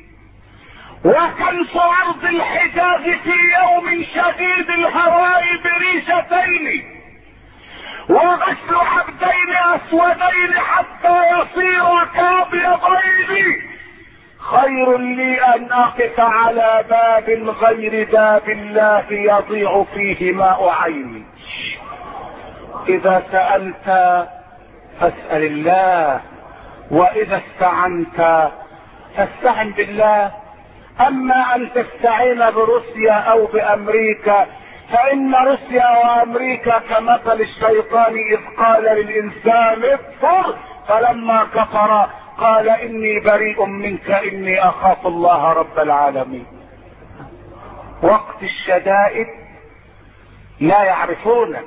Speaker 2: وكنس ارض الحجاز في يوم شديد الهواء بريشتين، وغسل عبدين اسودين حتى يصير كابيضين، خير لي ان اقف على باب غير باب الله يضيع فيه ماء عيني. اذا سألت فاسأل الله، واذا استعنت فاستعن بالله. اما ان تستعين بروسيا او بامريكا، فان روسيا وامريكا كمثل الشيطان اذ قال للانسان اكفر فلما كفر قال اني بريء منك اني اخاف الله رب العالمين. وقت الشدائد لا يعرفونك،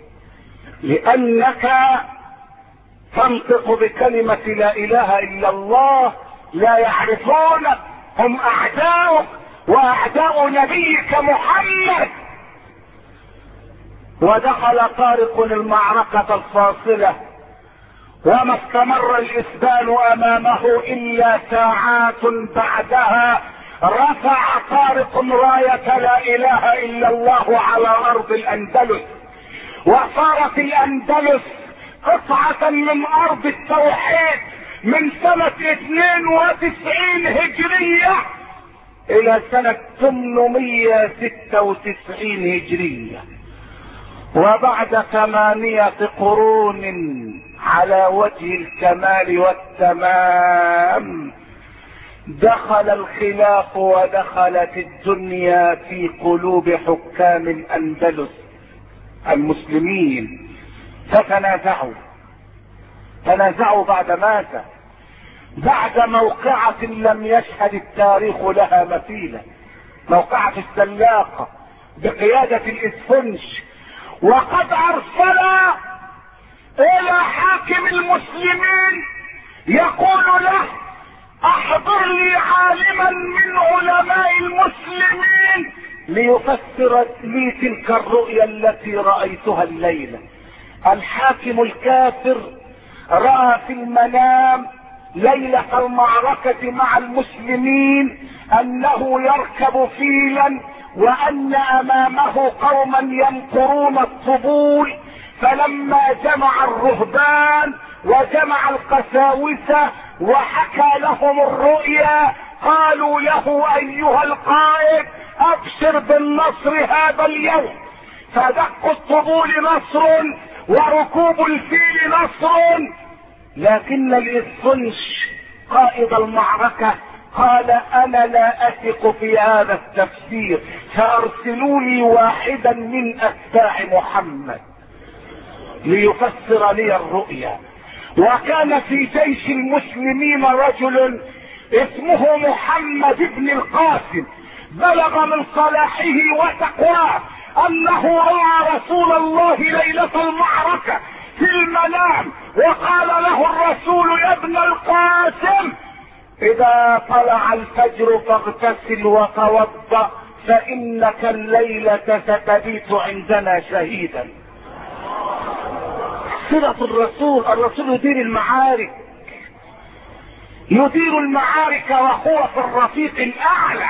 Speaker 2: لانك تنطق بكلمة لا اله الا الله. لا يعرفونك، هم اعداؤك واعداء نبيك محمد. ودخل طارق المعركة الفاصلة، وما استمر الاسبان امامه الا ساعات بعدها رفع طارق راية لا اله الا الله على ارض الاندلس، وصارت الاندلس قطعة من ارض التوحيد من سنة 92 هجرية الى سنة 896 هجرية. وبعد 8 قرون على وجه الكمال والتمام دخل الخلاف ودخلت الدنيا في قلوب حكام الاندلس المسلمين، فتنازعوا بعد ماذا؟ بعد موقعة لم يشهد التاريخ لها مثيلا، موقعة السلاقة بقيادة الاسفنج. وقد ارسل الى حاكم المسلمين يقول له: احضر لي عالما من علماء المسلمين ليفسر لي تلك الرؤيا التي رأيتها الليلة. الحاكم الكافر رأى في المنام ليلة المعركة مع المسلمين انه يركب فيلا، وان امامه قوما ينقرون الطبول. فلما جمع الرهبان وجمع القساوسة وحكى لهم الرؤيا قالوا له: ايها القائد ابشر بالنصر هذا اليوم. فدق الطبول نصر وركوب الفيل نصر. لكن الاسفنج قائد المعركة قال: انا لا اثق في هذا التفسير، فارسلوا لي واحدا من اتباع محمد ليفسر لي الرؤيا. وكان في جيش المسلمين رجل اسمه محمد بن القاسم، بلغ من صلاحه وتقواه انه راى رسول الله ليلة المعركة في المنام، وقال له الرسول: يا ابن القاسم، اذا طلع الفجر فاغتسل وتوضأ، فانك الليلة ستبيت عندنا شهيدا. صلة الرسول يدير المعارك وهو في الرفيق الاعلى،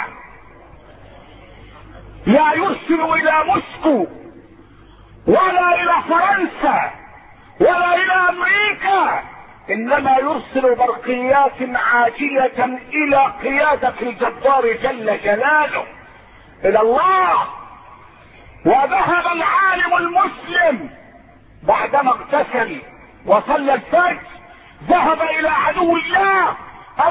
Speaker 2: لا يرسل الى موسكو ولا الى فرنسا ولا الى امريكا، انما يرسل برقيات عاجلة الى قيادة الجبار جل جلاله، الى الله. وذهب العالم المسلم بعدما اغتسل وصلى الفجر، ذهب الى عدو الله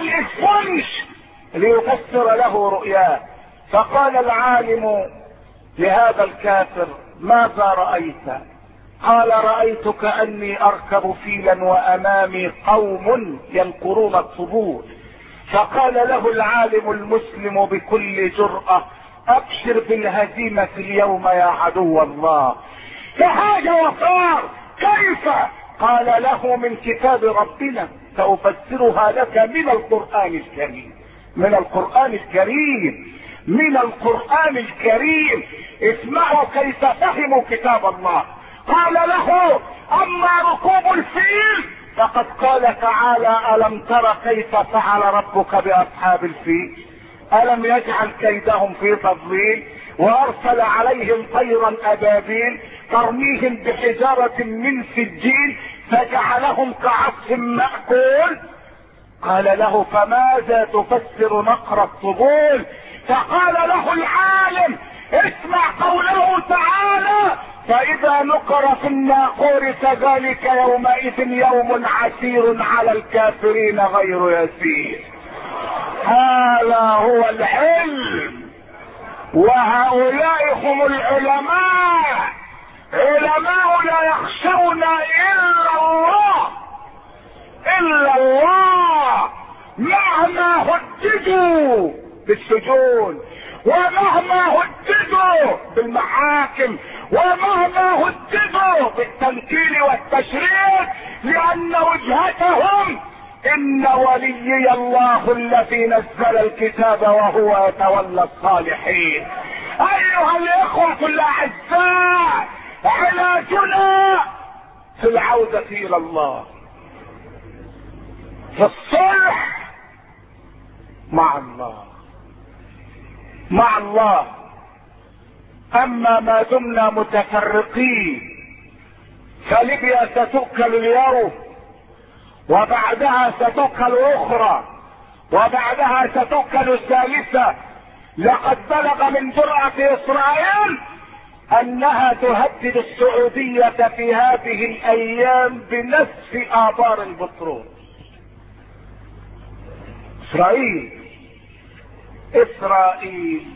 Speaker 2: الاسفنج ليفسر له رؤياه. فقال العالم: لهذا الكافر: ماذا رأيت؟ قال: رأيت كأني أركب فيلا وأمامي قوم ينقرون الطبول. فقال له العالم المسلم بكل جرأة: أبشر بالهزيمة اليوم يا عدو الله. فهاج وصار: كيف؟ قال له: من كتاب ربنا، سأفسرها لك من القرآن الكريم. من القرآن الكريم، من القرآن الكريم. اسمعوا كيف فهموا كتاب الله. قال له: أما ركوب الفيل فقد قال تعالى: ألم تر كيف فعل ربك بأصحاب الفيل؟ ألم يجعل كيدهم في تضليل، وأرسل عليهم طيرا أبابيل ترميهم بحجارة من سجيل فجعلهم كعصف مأكول. قال له: فماذا تفسر نقر الطبول؟ فقال له العالم: اسمع قوله تعالى: فإذا نقر في الناقور فذلك يومئذ يوم عسير على الكافرين غير يسير. هذا هو العلم، وهؤلاء هم العلماء. علماء لا يخشون إلا الله، إلا الله، مهما هددوا بالسجون، ومهما هددوا بالمحاكم، ومهما هددوا بالتنكيل والتشريد، لأن وجهتهم: إن وليي الله الذي نزل الكتاب وهو يتولى الصالحين. أيها الإخوة الأعزاء، علاجنا في العودة إلى الله، في الصلح مع الله، مع الله. أما ما دمنا متفرقين فليبيا ستؤكل اليوم، وبعدها ستؤكل أخرى، وبعدها ستؤكل الثالثة. لقد بلغ من جرأة إسرائيل أنها تهدد السعودية في هذه الأيام بنسف آبار البترول. إسرائيل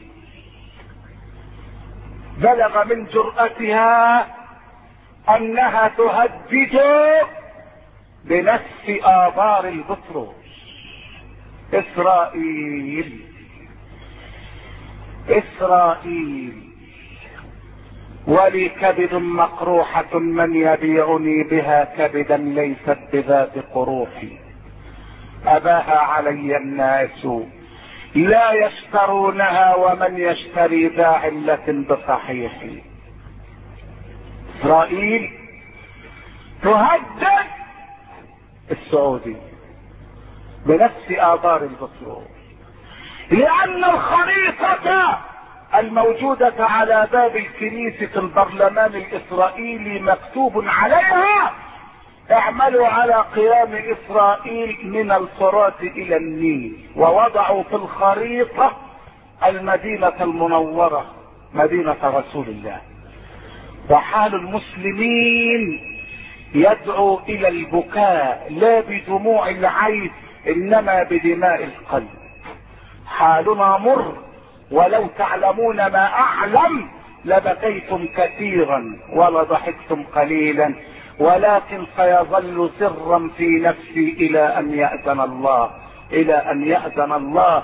Speaker 2: بلغ من جرأتها أنها تهدد بنسف آبار البترول. إسرائيل ولي كبد مقروحة، من يبيعني بها كبدا ليست بذات قروحي. أباها علي الناس لا يشترونها، ومن يشتري ذا علة بصحيح. إسرائيل تهدد السعودي بنفس آبار البترول، لأن الخريطة الموجودة على باب الكنيسة البرلمان الإسرائيلي مكتوب عليها: اعملوا على قيام إسرائيل من الفرات إلى النيل. ووضعوا في الخريطة المدينة المنورة، مدينة رسول الله. وحال المسلمين يدعو إلى البكاء، لا بدموع العين إنما بدماء القلب. حالنا مر، ولو تعلمون ما أعلم لبكيتم كثيرا ولضحكتم قليلا، ولكن سيظل سرا في نفسي إلى أن يأذن الله، إلى أن يأذن الله.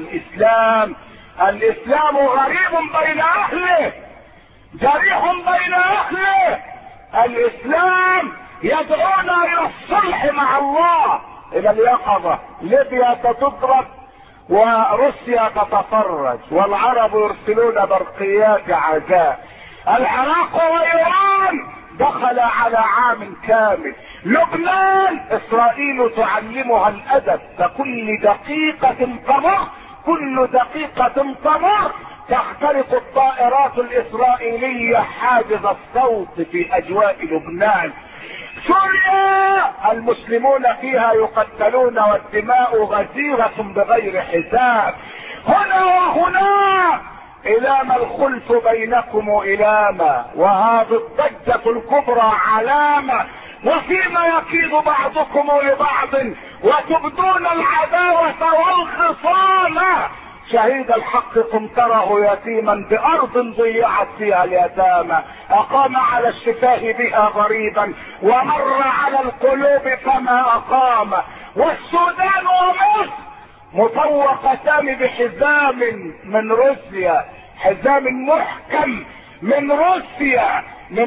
Speaker 2: الإسلام غريب بين أهله، جريح بين أهله. الإسلام يدعونا إلى الصلح مع الله، إلى اليقظة. ليبيا ستضرب وروسيا تتفرج، والعرب يرسلون برقيات عزاء. العراق وإيران دخل على عام كامل. لبنان إسرائيل تعلمها الأدب، فكل دقيقة تمر، كل دقيقة تمر تخترق الطائرات الإسرائيلية حاجز الصوت في أجواء لبنان. سوريا المسلمون فيها يقتلون والدماء غزيرة بغير حساب. هنا وهناك إلام الخلف بينكم إلاما، وهذه الضجة الكبرى علامة. وفيما يكيد بعضكم لبعض وتبدون العداوة والخصام شهيد الحق قمطره يتيما بارض ضيعت فيها اليتامى، اقام على الشفاه بها غريبا ومر على القلوب فما اقام. والسودان ومصر مطوقتان بحزام من روسيا، حزام محكم من روسيا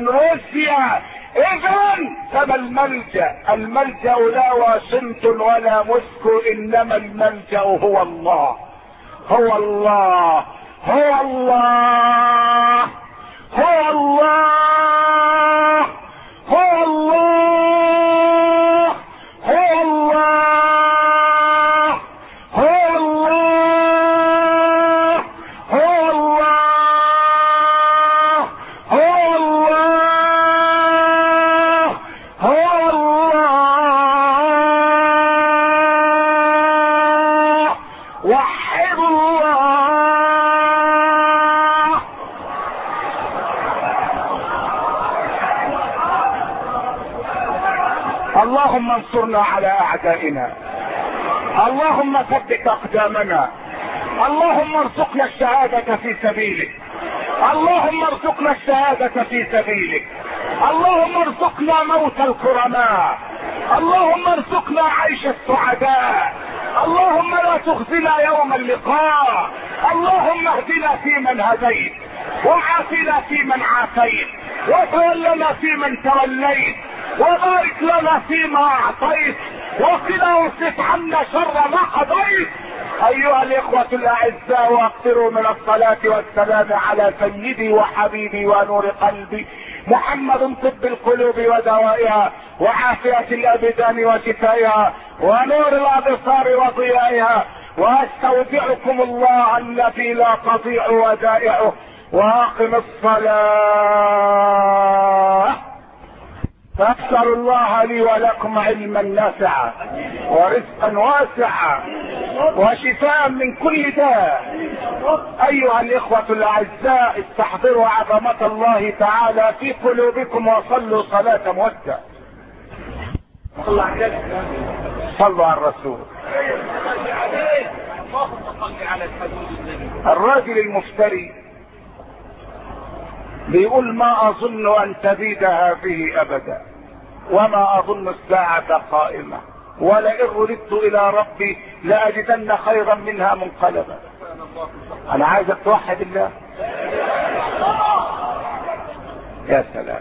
Speaker 2: اذن فما الملجأ لا واشنطن ولا موسكو، انما الملجأ هو الله هو الله هو الله هو الله هو الله هو الله هو الله هو الله هو الله هو الله. وحد الله. اللهم انصرنا على اعدائنا، اللهم ثبت اقدامنا، اللهم ارزقنا الشهادة في سبيلك، اللهم ارزقنا الشهادة في سبيلك، اللهم ارزقنا موت الكرماء، اللهم ارزقنا عيش السعداء، اللهم لا تخزنا يوم اللقاء، اللهم اهدنا فيمن هديت، وعافنا فيمن عافيت، وتولنا فيمن توليت، وبارك لنا فيما اعطيت، وقنا واصرف عنا شر ما قضيت. ايها الاخوة الاعزاء، واكثروا من الصلاة والسلام على سيدي وحبيبي ونور قلبي محمد، طب القلوب ودوائها، وعافية الابدان وشفائها، ونور الابصار وضيائها. واستودعكم الله الذي لا تضيع ودائعه، واقم الصلاة. فاسأل الله لي ولكم علما نافعا ورزقا واسعا وشفاء من كل داء. ايها الاخوة الاعزاء، استحضروا عظمة الله تعالى في قلوبكم وصلوا صلاة مودة. صلوا على الرسول. الراجل المفتري بيقول ما اظن ان تزيد هذه ابدا، وما اظن الساعة قائمة، ولئن رددت الى ربي لاجدن خيرا منها منقلبا. انا عايزك توحد الله. يا سلام.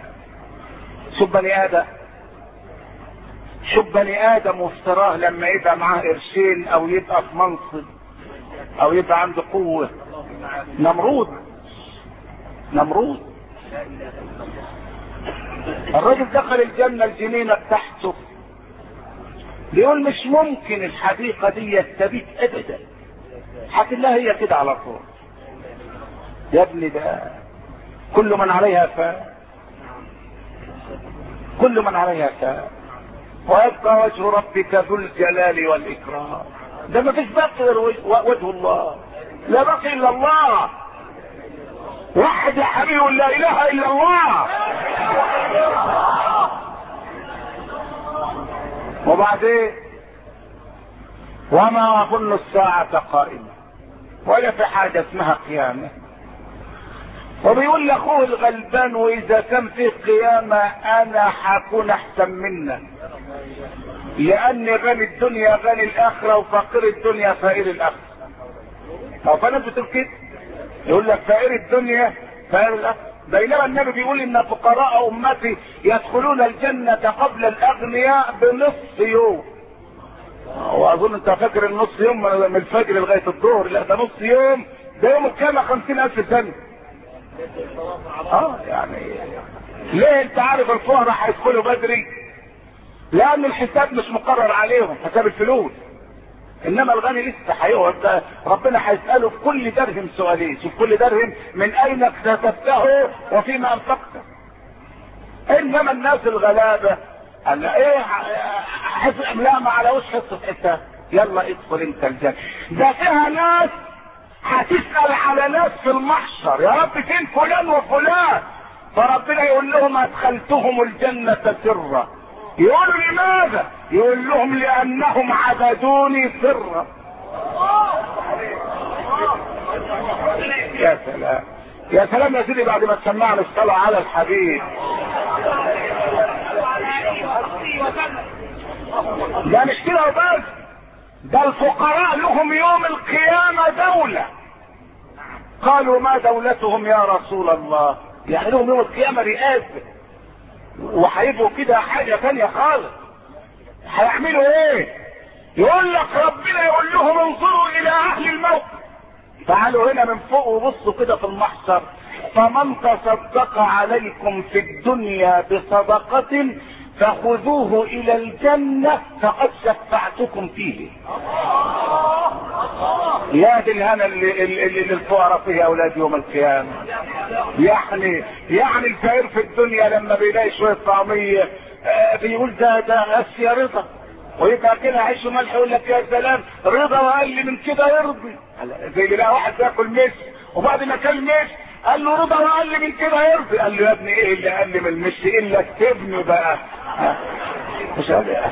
Speaker 2: شوف بني ادم وافتراه لما يبقى معاه قرشين او يبقى في منصب او يبقى عنده قوة. نمرود الراجل دخل الجنة الجنينة بتاعته، بيقول مش ممكن الحديقة دي تبيت ابدا، حتى الله هي كده على طول. يا ابني ده كل من عليها فان، كل من عليها فان، ويبقى وجه ربك ذو الجلال والاكرام. ده ما فيش باقي غير وجه الله، لا باقي الا الله. وحد يا حبيبي، لا اله الا الله. وبعدين وما اظن الساعة قائمة، ولا في حاجة اسمها قيامة. وبيقول لاخوه الغلبان واذا كان في قيامة انا حكون احسن منك، لان غني الدنيا غني الاخرة وفقير الدنيا فقير الاخرة. او فانا بتقول كده، يقول لك فقير الدنيا فقير الاخرة، بينما النبي بيقول ان فقراء امتي يدخلون الجنة قبل الاغنياء بنصف يوم. واظن انت فاكر النص يوم من الفجر لغاية الظهر، لا ده نص يوم، ده يوم القيامة 50,000 سنة. يعني ليه؟ انت عارف الفقراء هيدخلوا بدري لان الحساب مش مقرر عليهم، حساب الفلوس. انما الغني لسه هيقعد، ربنا هيسأله في كل درهم سؤالين، في كل درهم من اين اكتسبته وفيما انفقته. انما الناس الغلابة قال ايه حسب، لا ما على وش حصة حساب، يلا ادخل انت الجنة. ده فيها ناس هتسأل على ناس في المحشر، يا رب فين فلان وفلان؟ فربنا يقول لهم ادخلتهم الجنة سرا. يقولوا لماذا؟ يقول لهم لانهم عبدوني سرا. يا سلام يا سلام يا سيدي، بعد ما تسمعنا الصلاة على الحبيب. ده مش كده وبس، ده الفقراء لهم يوم القيامة دولة. قالوا ما دولتهم يا رسول الله؟ يعني لهم يوم القيامة رئاسة، وهيبقوا كده حاجة تانية خالص. هيعملوا ايه؟ يقول لك ربنا يقول لهم انظروا الى اهل الموت، تعالوا هنا من فوق وبصوا كده في المحشر، فمن تصدق عليكم في الدنيا بصدقة فخذوه الى الجنة فقد شفعتكم فيه. يا دي الهنا اللي للفقراء فيه يا اولاد يوم القيامة. يعني الفقير في الدنيا لما بيلاقي شوية طعمية بيقول ده اسيا رضا، ويبقى كده عيش وملح يقول لك يا سلام رضا، واقل من كده يرضي. زي اللي لقى واحد بياكل مش وبعد ما كل مش قال له رضا واقل من كده يرضي، قال له يا ابني ايه اللي اقل من المش الا التبن بقى. مش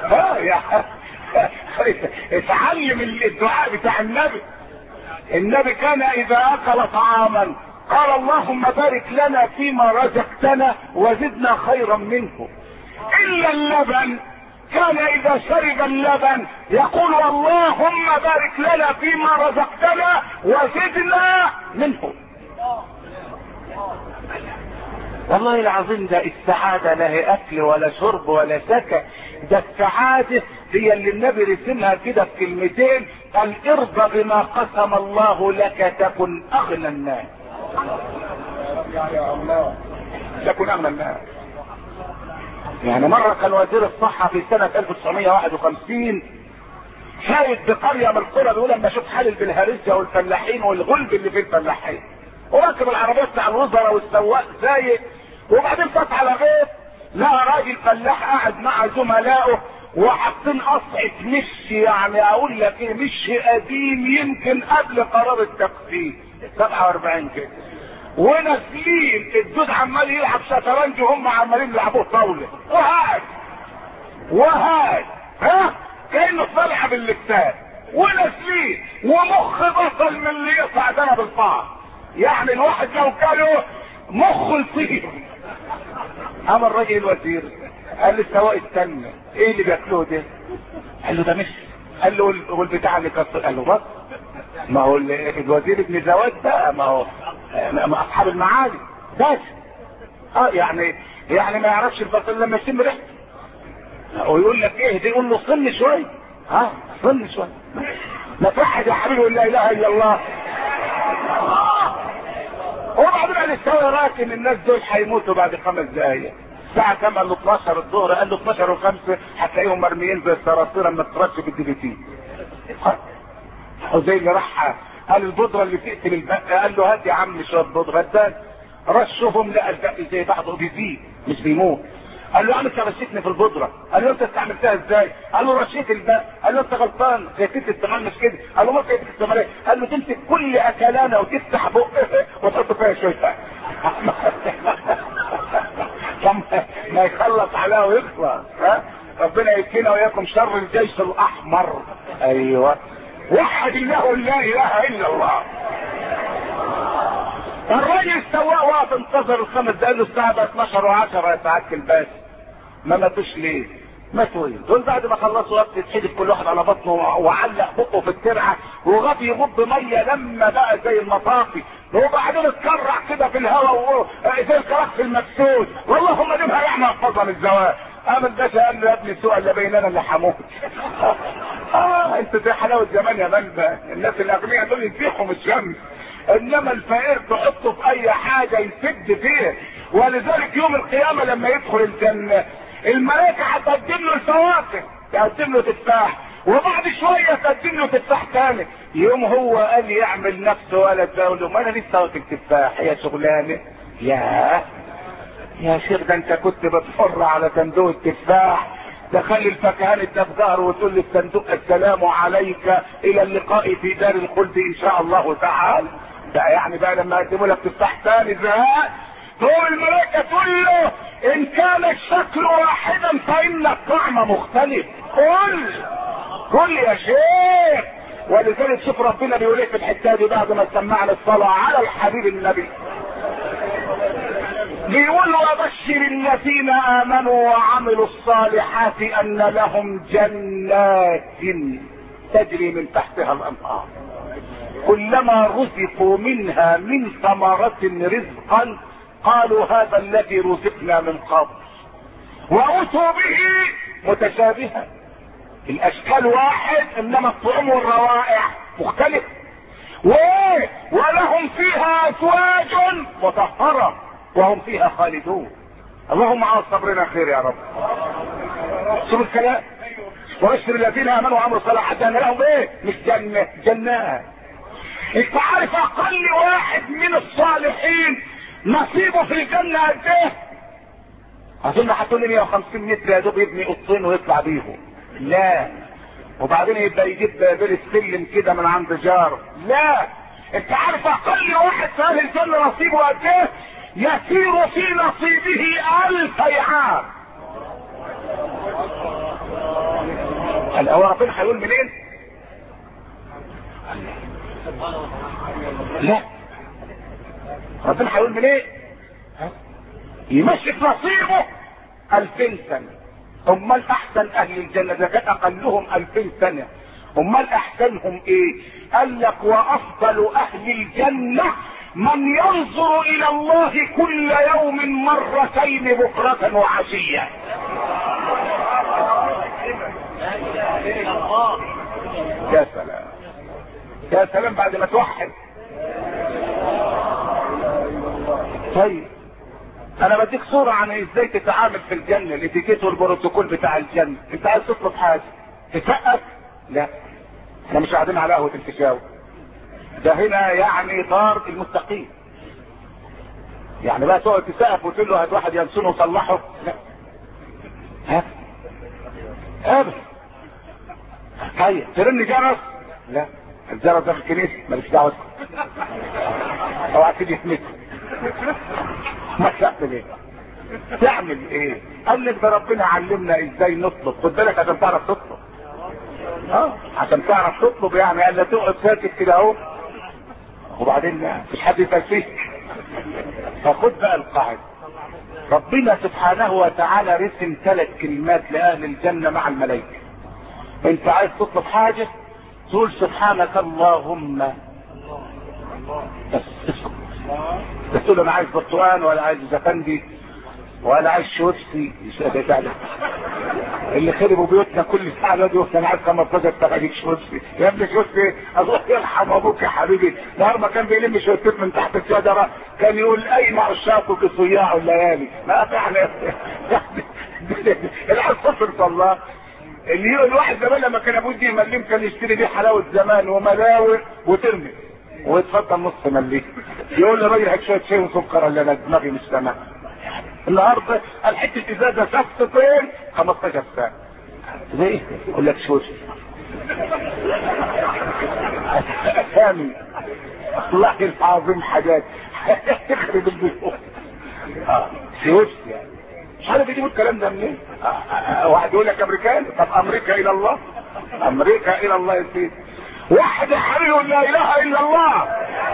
Speaker 2: اتعلم الدعاء بتاع النبي كان اذا اكل طعاما قال اللهم بارك لنا فيما رزقتنا وزدنا خيرا منه. الا اللبن كان اذا شرب اللبن يقول اللهم بارك لنا فيما رزقتنا وزدنا منه. والله العظيم ده السعادة لا هي اكل ولا شرب ولا سكن، ده السعادة هي اللي النبي رسمها كده في كلمتين، قال ارضى بما قسم الله لك تكن اغنى الناس. يا الله تكن اغنى الناس. يعني مرة كان وزير الصحة في سنة 1951 شاهد بقرية من القرى، بيقول لما اشوف حال البلهارسيا والفلاحين والغلب اللي في الفلاحين، وراكب العربية بتاع الوزراء والسواق زايد، وبعدين فات على غيط لقى راجل فلاح قاعد مع زملائه وحاطين قصعة مش، يعني اقول لك ايه، مش قديم يمكن قبل قرار التخفيف 47 كده، ونازلين الدود عمال يلعب شطرنج وهم عمالين يلعبوه طاوله وهاي ها كانه في ملعب الاستاد، ونازلين ومخ بطل من اللي يقطع دنا بالقاع، يعني الواحد لو كانوا مخه يطير. اما الراجل الوزير قال للسواق استنى ايه اللي بياكلوه ده؟ قال له ده مش، قال له والبتاع اللي كسر، قال له بس ما هو الوزير ابن زواج بقى، ما هو اصحاب المعالي بس يعني ما يعرفش البطل لما يشم ريحته ويقول لك ايه ده، يقول له صن شويه، صن شويه، ما توحد يا حبيبي ولا اله الا الله. وبعدين قال السواق راك ان الناس دول هيموتوا بعد 5 دقايق. الساعة كام؟ قال له 12 الظهر. قال له 12 و5 هتلاقيهم مرميين زي الصراصير لما ترش بالدبتين. وزي اللي راح قال البودرة اللي تقتل البق، قال له هات يا عم شوية بودرة، اداك رشهم لقى البق زي بعضه بيزيد مش بيموت. قال له يا عم انت رشيتني في البودرة، قال له انت استعملتها ازاي؟ قال له رشيت البق، قال له انت غلطان، كيفية الاستعمال مش كده، قال له ما كيفية الاستعمال ايه؟ قال له تمسك كل اكلانه وتفتح بقه وتحط فيها شوية بق ما يخلص عليها ويخلص. ربنا يكفينا وياكم شر الجيش الاحمر. ايوه وحد الله لا اله الا الله. الراجل السواق واقف انتظر ال5 دقايق، الساعه بقت 12 و10 يتعكل بس ما ماتوش ليه؟ ماتوا ايه؟ دول بعد ما خلصوا وقت يتحدف كل واحد على بطنه وعلق بقه في الترعه وغبي يغض ميه لما بقى زي المطافي، وبعدين اتكرع كده في الهواء زي الكراكس المكسود، واللهم جيبها يعمل فضل الزواج. قام الباشا قال له يا ابني سوء الا بيننا اللي حموت. انت زي حلاوه زمان يا ملبى، الناس الاغنياء دول يزيحوا من الشمس، انما الفقير تحطه في اي حاجه يسد فيه. ولذلك يوم القيامه لما يدخل الجنه الملائكه هتقدم له الفواكه، تقدم له تفاح، وبعد شويه تقدم له تفاح تاني. يوم هو قال يعمل نفسه ولا تقول ما انا لسه واكل تفاح يا شغلانه. يا شيخ ده انت كنت بتفر على صندوق التفاح، تخلي الفكهان ده في ظهره وتقول للصندوق السلام عليك الى اللقاء في دار الخلد ان شاء الله تعالى. ده يعني بقى لما يقدموا لك تفاح ثاني زهق تقول الملائكه تقول له ان كان الشكل واحدا فان الطعم مختلف. كل يا شيخ ولذلك شوف ربنا بيقول ايه في الحته دي بعد ما سمعنا الصلاه على الحبيب النبي. بيقول وبشر الذين امنوا وعملوا الصالحات ان لهم جنات تجري من تحتها الانهار كلما رزقوا منها من ثمرة رزقا قالوا هذا الذي رزقنا من قبل واتوا به متشابها. الاشكال واحد انما الطعم والروائح مختلف. ولهم فيها ازواج مطهرة وهم فيها خالدون. اللهم على صبرنا خير يا رب. شوف الكلام. وبشر الذين امنوا وعملوا الصالحات ان لهم ايه؟ مش جنة، جنات. انت عارف اقل واحد من الصالحين نصيبه في الجنة قد ايه؟ اظن هتقول 150 متر يا دوب يبني قطين ويطلع بيهم. لا. وبعدين يبقى يجيب بير السلم كده من عند جاره. لا. انت عارف اقل واحد في اهل الجنة نصيبه قد ايه؟ يسير في نصيبه 1000 عام. هو ربنا هيقول منين؟ لا. ربنا هيقول منين؟ يمشي في نصيبه 2000 سنة. امال احسن اهل الجنة اذا كان اقلهم 2000 سنة امال احسنهم ايه؟ قال لك وافضل اهل الجنة من ينظر الى الله كل يوم مرتين بكرة وعشية. يا سلام يا سلام بعد ما توحد. طيب انا بديك صورة عن ازاي تتعامل في الجنة، الاتيكيت والبروتوكول بتاع الجنة. انت عايز تطلب حاجة تسقف؟ لا، احنا مش قاعدين على قهوة الفيشاوي، ده هنا يعني دار المتقين. يعني بقى تقعد تسقف وتقول له هات واحد ينسونه وصلحه؟ لا. ها ابدا. طيب ترن جرس؟ لا، الجرس ده في الكنيسة ماليش دعوة. اوعى تيجي تمسك. ما تعمل ايه؟ تعمل ايه؟ قال لك ده ربنا علمنا ازاي نطلب. خد بالك عشان تعرف تطلب. عشان تعرف تطلب يعني قال لا تقعد ساكت كده اهو وبعدين مش حد يسال فيك. فخد بقى القاعده. ربنا سبحانه وتعالى رسم 3 كلمات لاهل الجنه مع الملائكه. انت عايز تطلب حاجه تقول سبحانك اللهم، بس اسكت. تقول انا عايز برتقان ولا عايز زفندي ولا عايز شوبسي. اللي خربوا بيوتنا كل ساعه الواد يقول انا عايز 15 تغاديك شوبسي. يا ابني شوبسي اظن يرحم ابوك يا حبيبي. نهار ما كان بيلم شويتين من تحت الشجره كان يقول اين عشاقك صياع الليالي. ما يعني العيال صفر الله. الواحد زمان لما كان ابوه دي مليم كان يشتري بيه حلاوه زمان وملاوي وترمي ويتفضل نص مليم. يقول لي راجل هات شويه شاي وسكر ولا انا دماغي مش تمام. النهارده الحته ازازه شخصتين 15 سنه. ليه؟ يقول لك شوش اسامي الله العظيم حاجات تخرب البيوت. شوش يعني مش عارف يجيبوا الكلام ده منين. واحد يقول لك امريكان. طب امريكا الى الله، امريكا الى الله يا سيدي. واحد يا حبيبي لا اله الا الله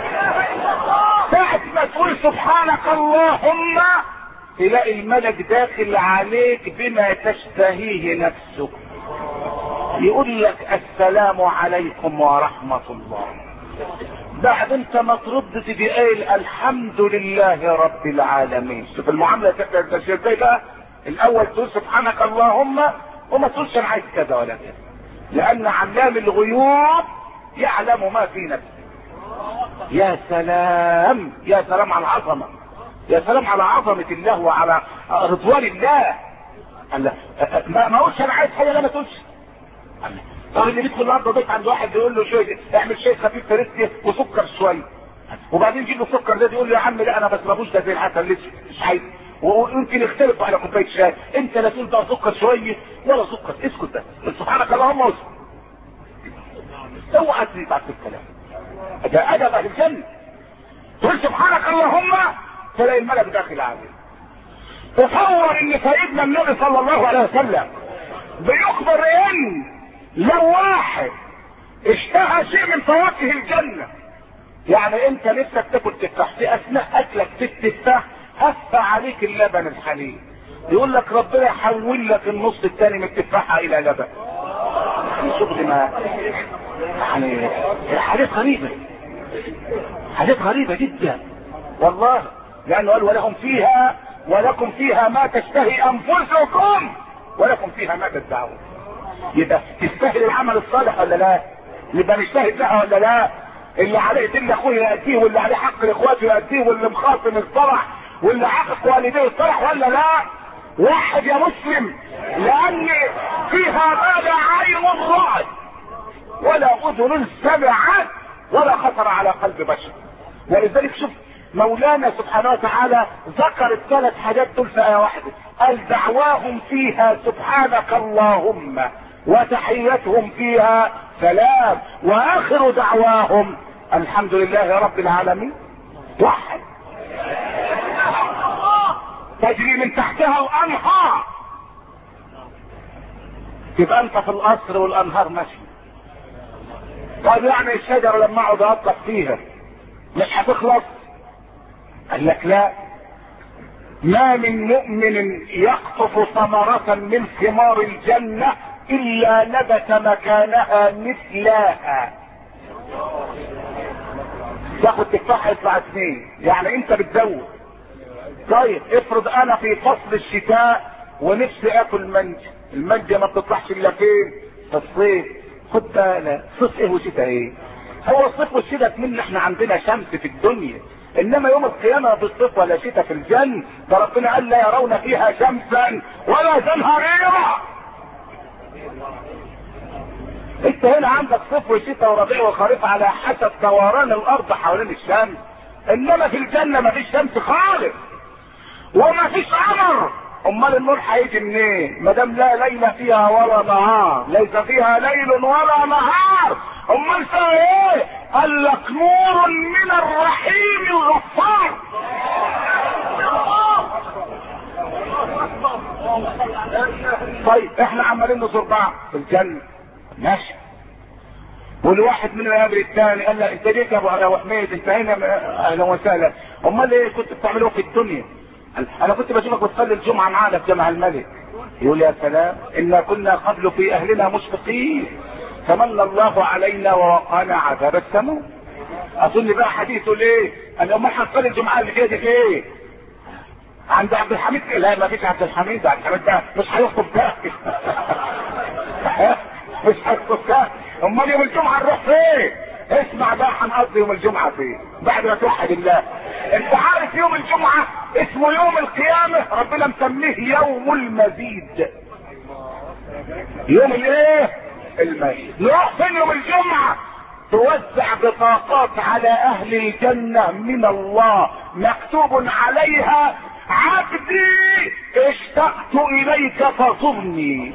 Speaker 2: ساعة ما تقول سبحانك اللهم تلاقي الملك داخل عليك بما تشتهيه نفسك يقول لك السلام عليكم ورحمة الله. بعد انت ما ترد تجي قايل الحمد لله رب العالمين. شوف المعاملة ازاي بقى. الاول تقول سبحانك اللهم وما تقولش انا عايز كذا ولا كذا، لان علام الغيوب يعلم ما في نفسك. يا سلام يا سلام على العظمة، يا سلام على عظمة الله وعلى رضوان الله. ما اقولش انا عايز حاجة لا ما تقولش. طب اللي بيدخل النهارده ضيف عند واحد يقول له شيء اعمل شيء خفيف فريسكي وسكر شويه وبعدين يجيب له السكر ده يقول له يا عم لا انا ما بشربوش ده زي العسل لسه مش عايز ويمكن يختلفوا على كوبايه شاي. انت لا تقول بقى سكر شويه ولا سكر، اسكت بس سبحانك اللهم واسكت. اوعى تبعت الكلام ده ادب اهل الجنه. تقول سبحانك اللهم تلاقي الملك داخل عليك. تصور ان سيدنا النبي صلى الله عليه وسلم بيخبر ان لو واحد اشتهى شيء من فواكه الجنة. يعني انت نفسك تاكل تفاح، في اثناء اكلك في التفاح هف عليك اللبن الحليب، يقول لك ربنا يحول لك النص الثاني من التفاحة الى لبن. شغل ما يعني حاجات غريبة، حاجات غريبة جدا والله. لانه قال ولكم فيها ما تشتهي انفسكم ولكم فيها ما تدعون. يبقى تستاهل العمل الصالح ولا لا؟ يبقى نجتهد لها ولا لا؟ اللي عليه دين اخوه يأديه، واللي عليه حق لاخواته يأديه، واللي مخاصم الصلح، واللي عاقق والديه الصلح ولا لا؟ واحد يا مسلم، لان فيها ما لا عين رأت ولا اذن سمعت ولا خطر على قلب بشر. ولذلك شوف مولانا سبحانه وتعالى ذكر الثلاث حاجات دول في آية واحدة، قال دعواهم فيها سبحانك اللهم وتحيتهم فيها سلام واخر دعواهم الحمد لله رب العالمين. وحد تجري من تحتها الانهار، تبقى انت في القصر والانهار ماشي. طيب يعني الشجرة لما اقعد اطلق فيها مش هتخلص؟ قال لك لا، ما من مؤمن يقطف ثمرة من ثمار الجنة الا نبت مكانها مثلها. تاخد تفاح يطلع 2، يعني انت بتزود. طيب افرض انا في فصل الشتاء ونفسي اكل منجة، المنجة ما بتطلعش الا فين؟ في الصيف. خد بالك صيف ايه وشتاء ايه؟ هو الصيف والشتاء كمان احنا عندنا شمس في الدنيا، انما يوم القيامة في الصيف ولا شتاء في الجنة. ده ربنا قال لا يرون فيها شمسا ولا زمهريرا. انت هنا عندك صيف وشتاء وربيع وخريف على حسب دوران الارض حوالين الشمس، انما في الجنة ما فيش شمس خالص وما فيش قمر. امال النور هيجي منين ما دام لا ليل فيها ولا نهار؟ ليس فيها ليل ولا نهار، امال فيها ايه؟ قال لك نور من الرحيم الغفار. طيب احنا عمالين نزور بعض في الجنة ماشي، والواحد مننا يقابل الثاني قال له انت جيت يا ابو حميد، انت هنا اهلا وسهلا، امال ايه كنت بتعملوه في الدنيا؟ انا كنت بشوفك بتصلي الجمعة معانا في جامع الملك. يقول يا سلام انا كنا قبل في اهلنا مشفقين فمن الله علينا ووقانا عذاب السموم. اظن بقى حديثه ليه؟ قال امال هتصلي الجمعة اللي جايه ايه؟ عند عبد الحميد؟ لا ما فيش عبد الحميد، عبد الحميد ده مش هيخطب ده مش هيخطب ده. امال يوم الجمعة نروح فين؟ اسمع بقى هنقضي يوم الجمعة فين بعد ما توحد الله. انت عارف يوم الجمعة اسمه يوم القيامة، ربنا مسميه يوم المزيد. يوم الايه؟ المزيد. نروح فين يوم الجمعة؟ توزع بطاقات على اهل الجنة من الله مكتوب عليها عبدي اشتقت اليك فزرني.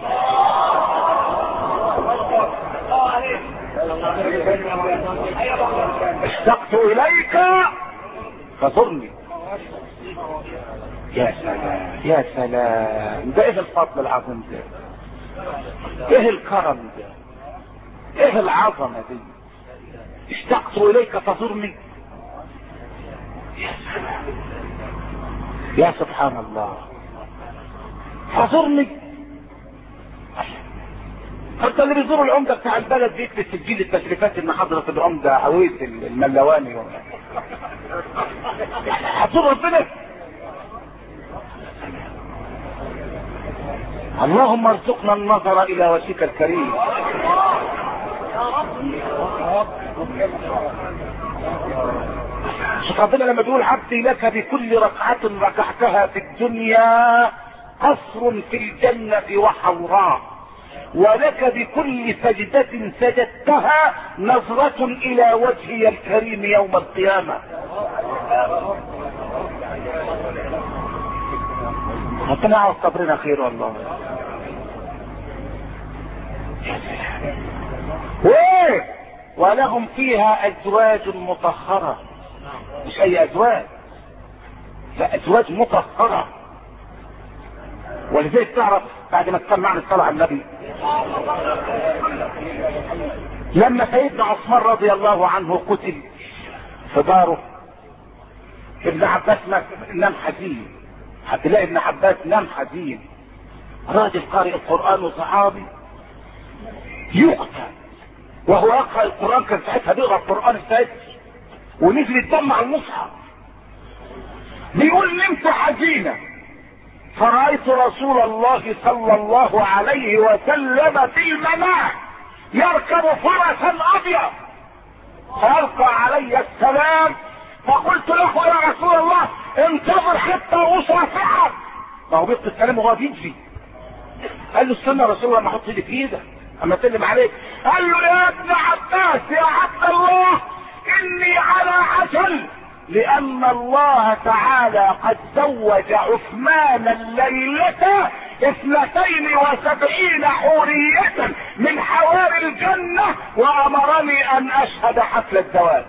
Speaker 2: اشتقت اليك فزرني. يا سلام يا سلام، ده ايه الفضل العظيم ده؟ ايه الكرم ده؟ ايه العظمة دي؟ اشتقت اليك فزرني. يا سلام يا سبحان الله، فزرني. انت اللي بيزور العمدة بتاع البلد بيكتب تسجيل التشريفات ان حضرة العمدة عويس الملواني هتزور ربنا. اللهم ارزقنا النظر الى وجهك الكريم. شوف ربنا لما بيقول عبدي لك بكل ركعة ركعتها في الدنيا قصر في الجنة وحوراء، ولك بكل سجدة سجدتها نظرة الى وجهي الكريم يوم القيامة. ربنا يعوض صبرنا خير والله. وايه ولهم فيها ازواج مطهرة، مش اي ازواج، لا ازواج مطهرة. ولذلك تعرف بعد ما تسمعنا الصلاة على النبي لما سيدنا عثمان رضي الله عنه قتل في داره، ابن عباس نام حزين، عبد الله ابن عباس نام حزين، راجل قارئ القرآن وصحابي يقتل وهو يقرأ القرآن، كان ساعتها بيقرأ القرآن السادس ونزل الدم على المصحف. بيقول نمت حزينا فرأيت رسول الله صلى الله عليه وسلم في المنام يركب فرسا ابيض فألقى علي السلام، فقلت له يا رسول الله انتظر حتى اصافحك. ما هو بيقول السلام وهو بيجري. قال له استنى يا رسول الله ما احط ايدي في ايدك اما اسلم عليك. قال له يا ابن عباس يا عبد الله اني على عجل، لان الله تعالى قد زوج عثمان الليلة 72 حورية من حواري الجنة وامرني ان اشهد حفل الزواج.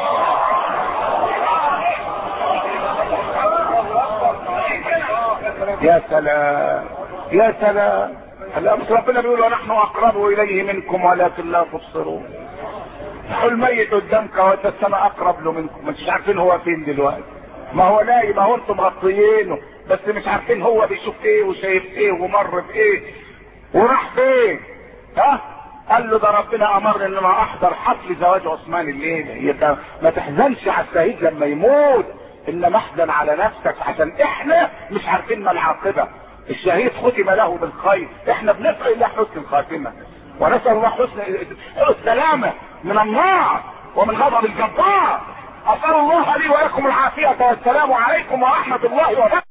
Speaker 2: يا سلام يا سلام. ربنا بيقول ونحن اقرب اليه منكم ولكن لا تبصرون. الميت قدامك وانت السماء اقرب له منكم، مش عارفين هو فين دلوقتي. ما هو نايم، ما هو انتم مغطيينه بس مش عارفين هو بيشوف ايه وشايف ايه ومر بايه وراح فين. ها قال له ده ربنا امرني ان انا احضر حفل زواج عثمان الليله. ما تحزنش على الشهيد لما يموت، انما احزن على نفسك عشان احنا مش عارفين ما العاقبه. الشهيد ختم له بالخير، احنا بنسأل الله حسن الخاتمه ونسأل الله حسن السلامه من النار ومن غضب الجبار. اسأل الله لي ولكم العافية والسلام عليكم ورحمة الله وبركاته.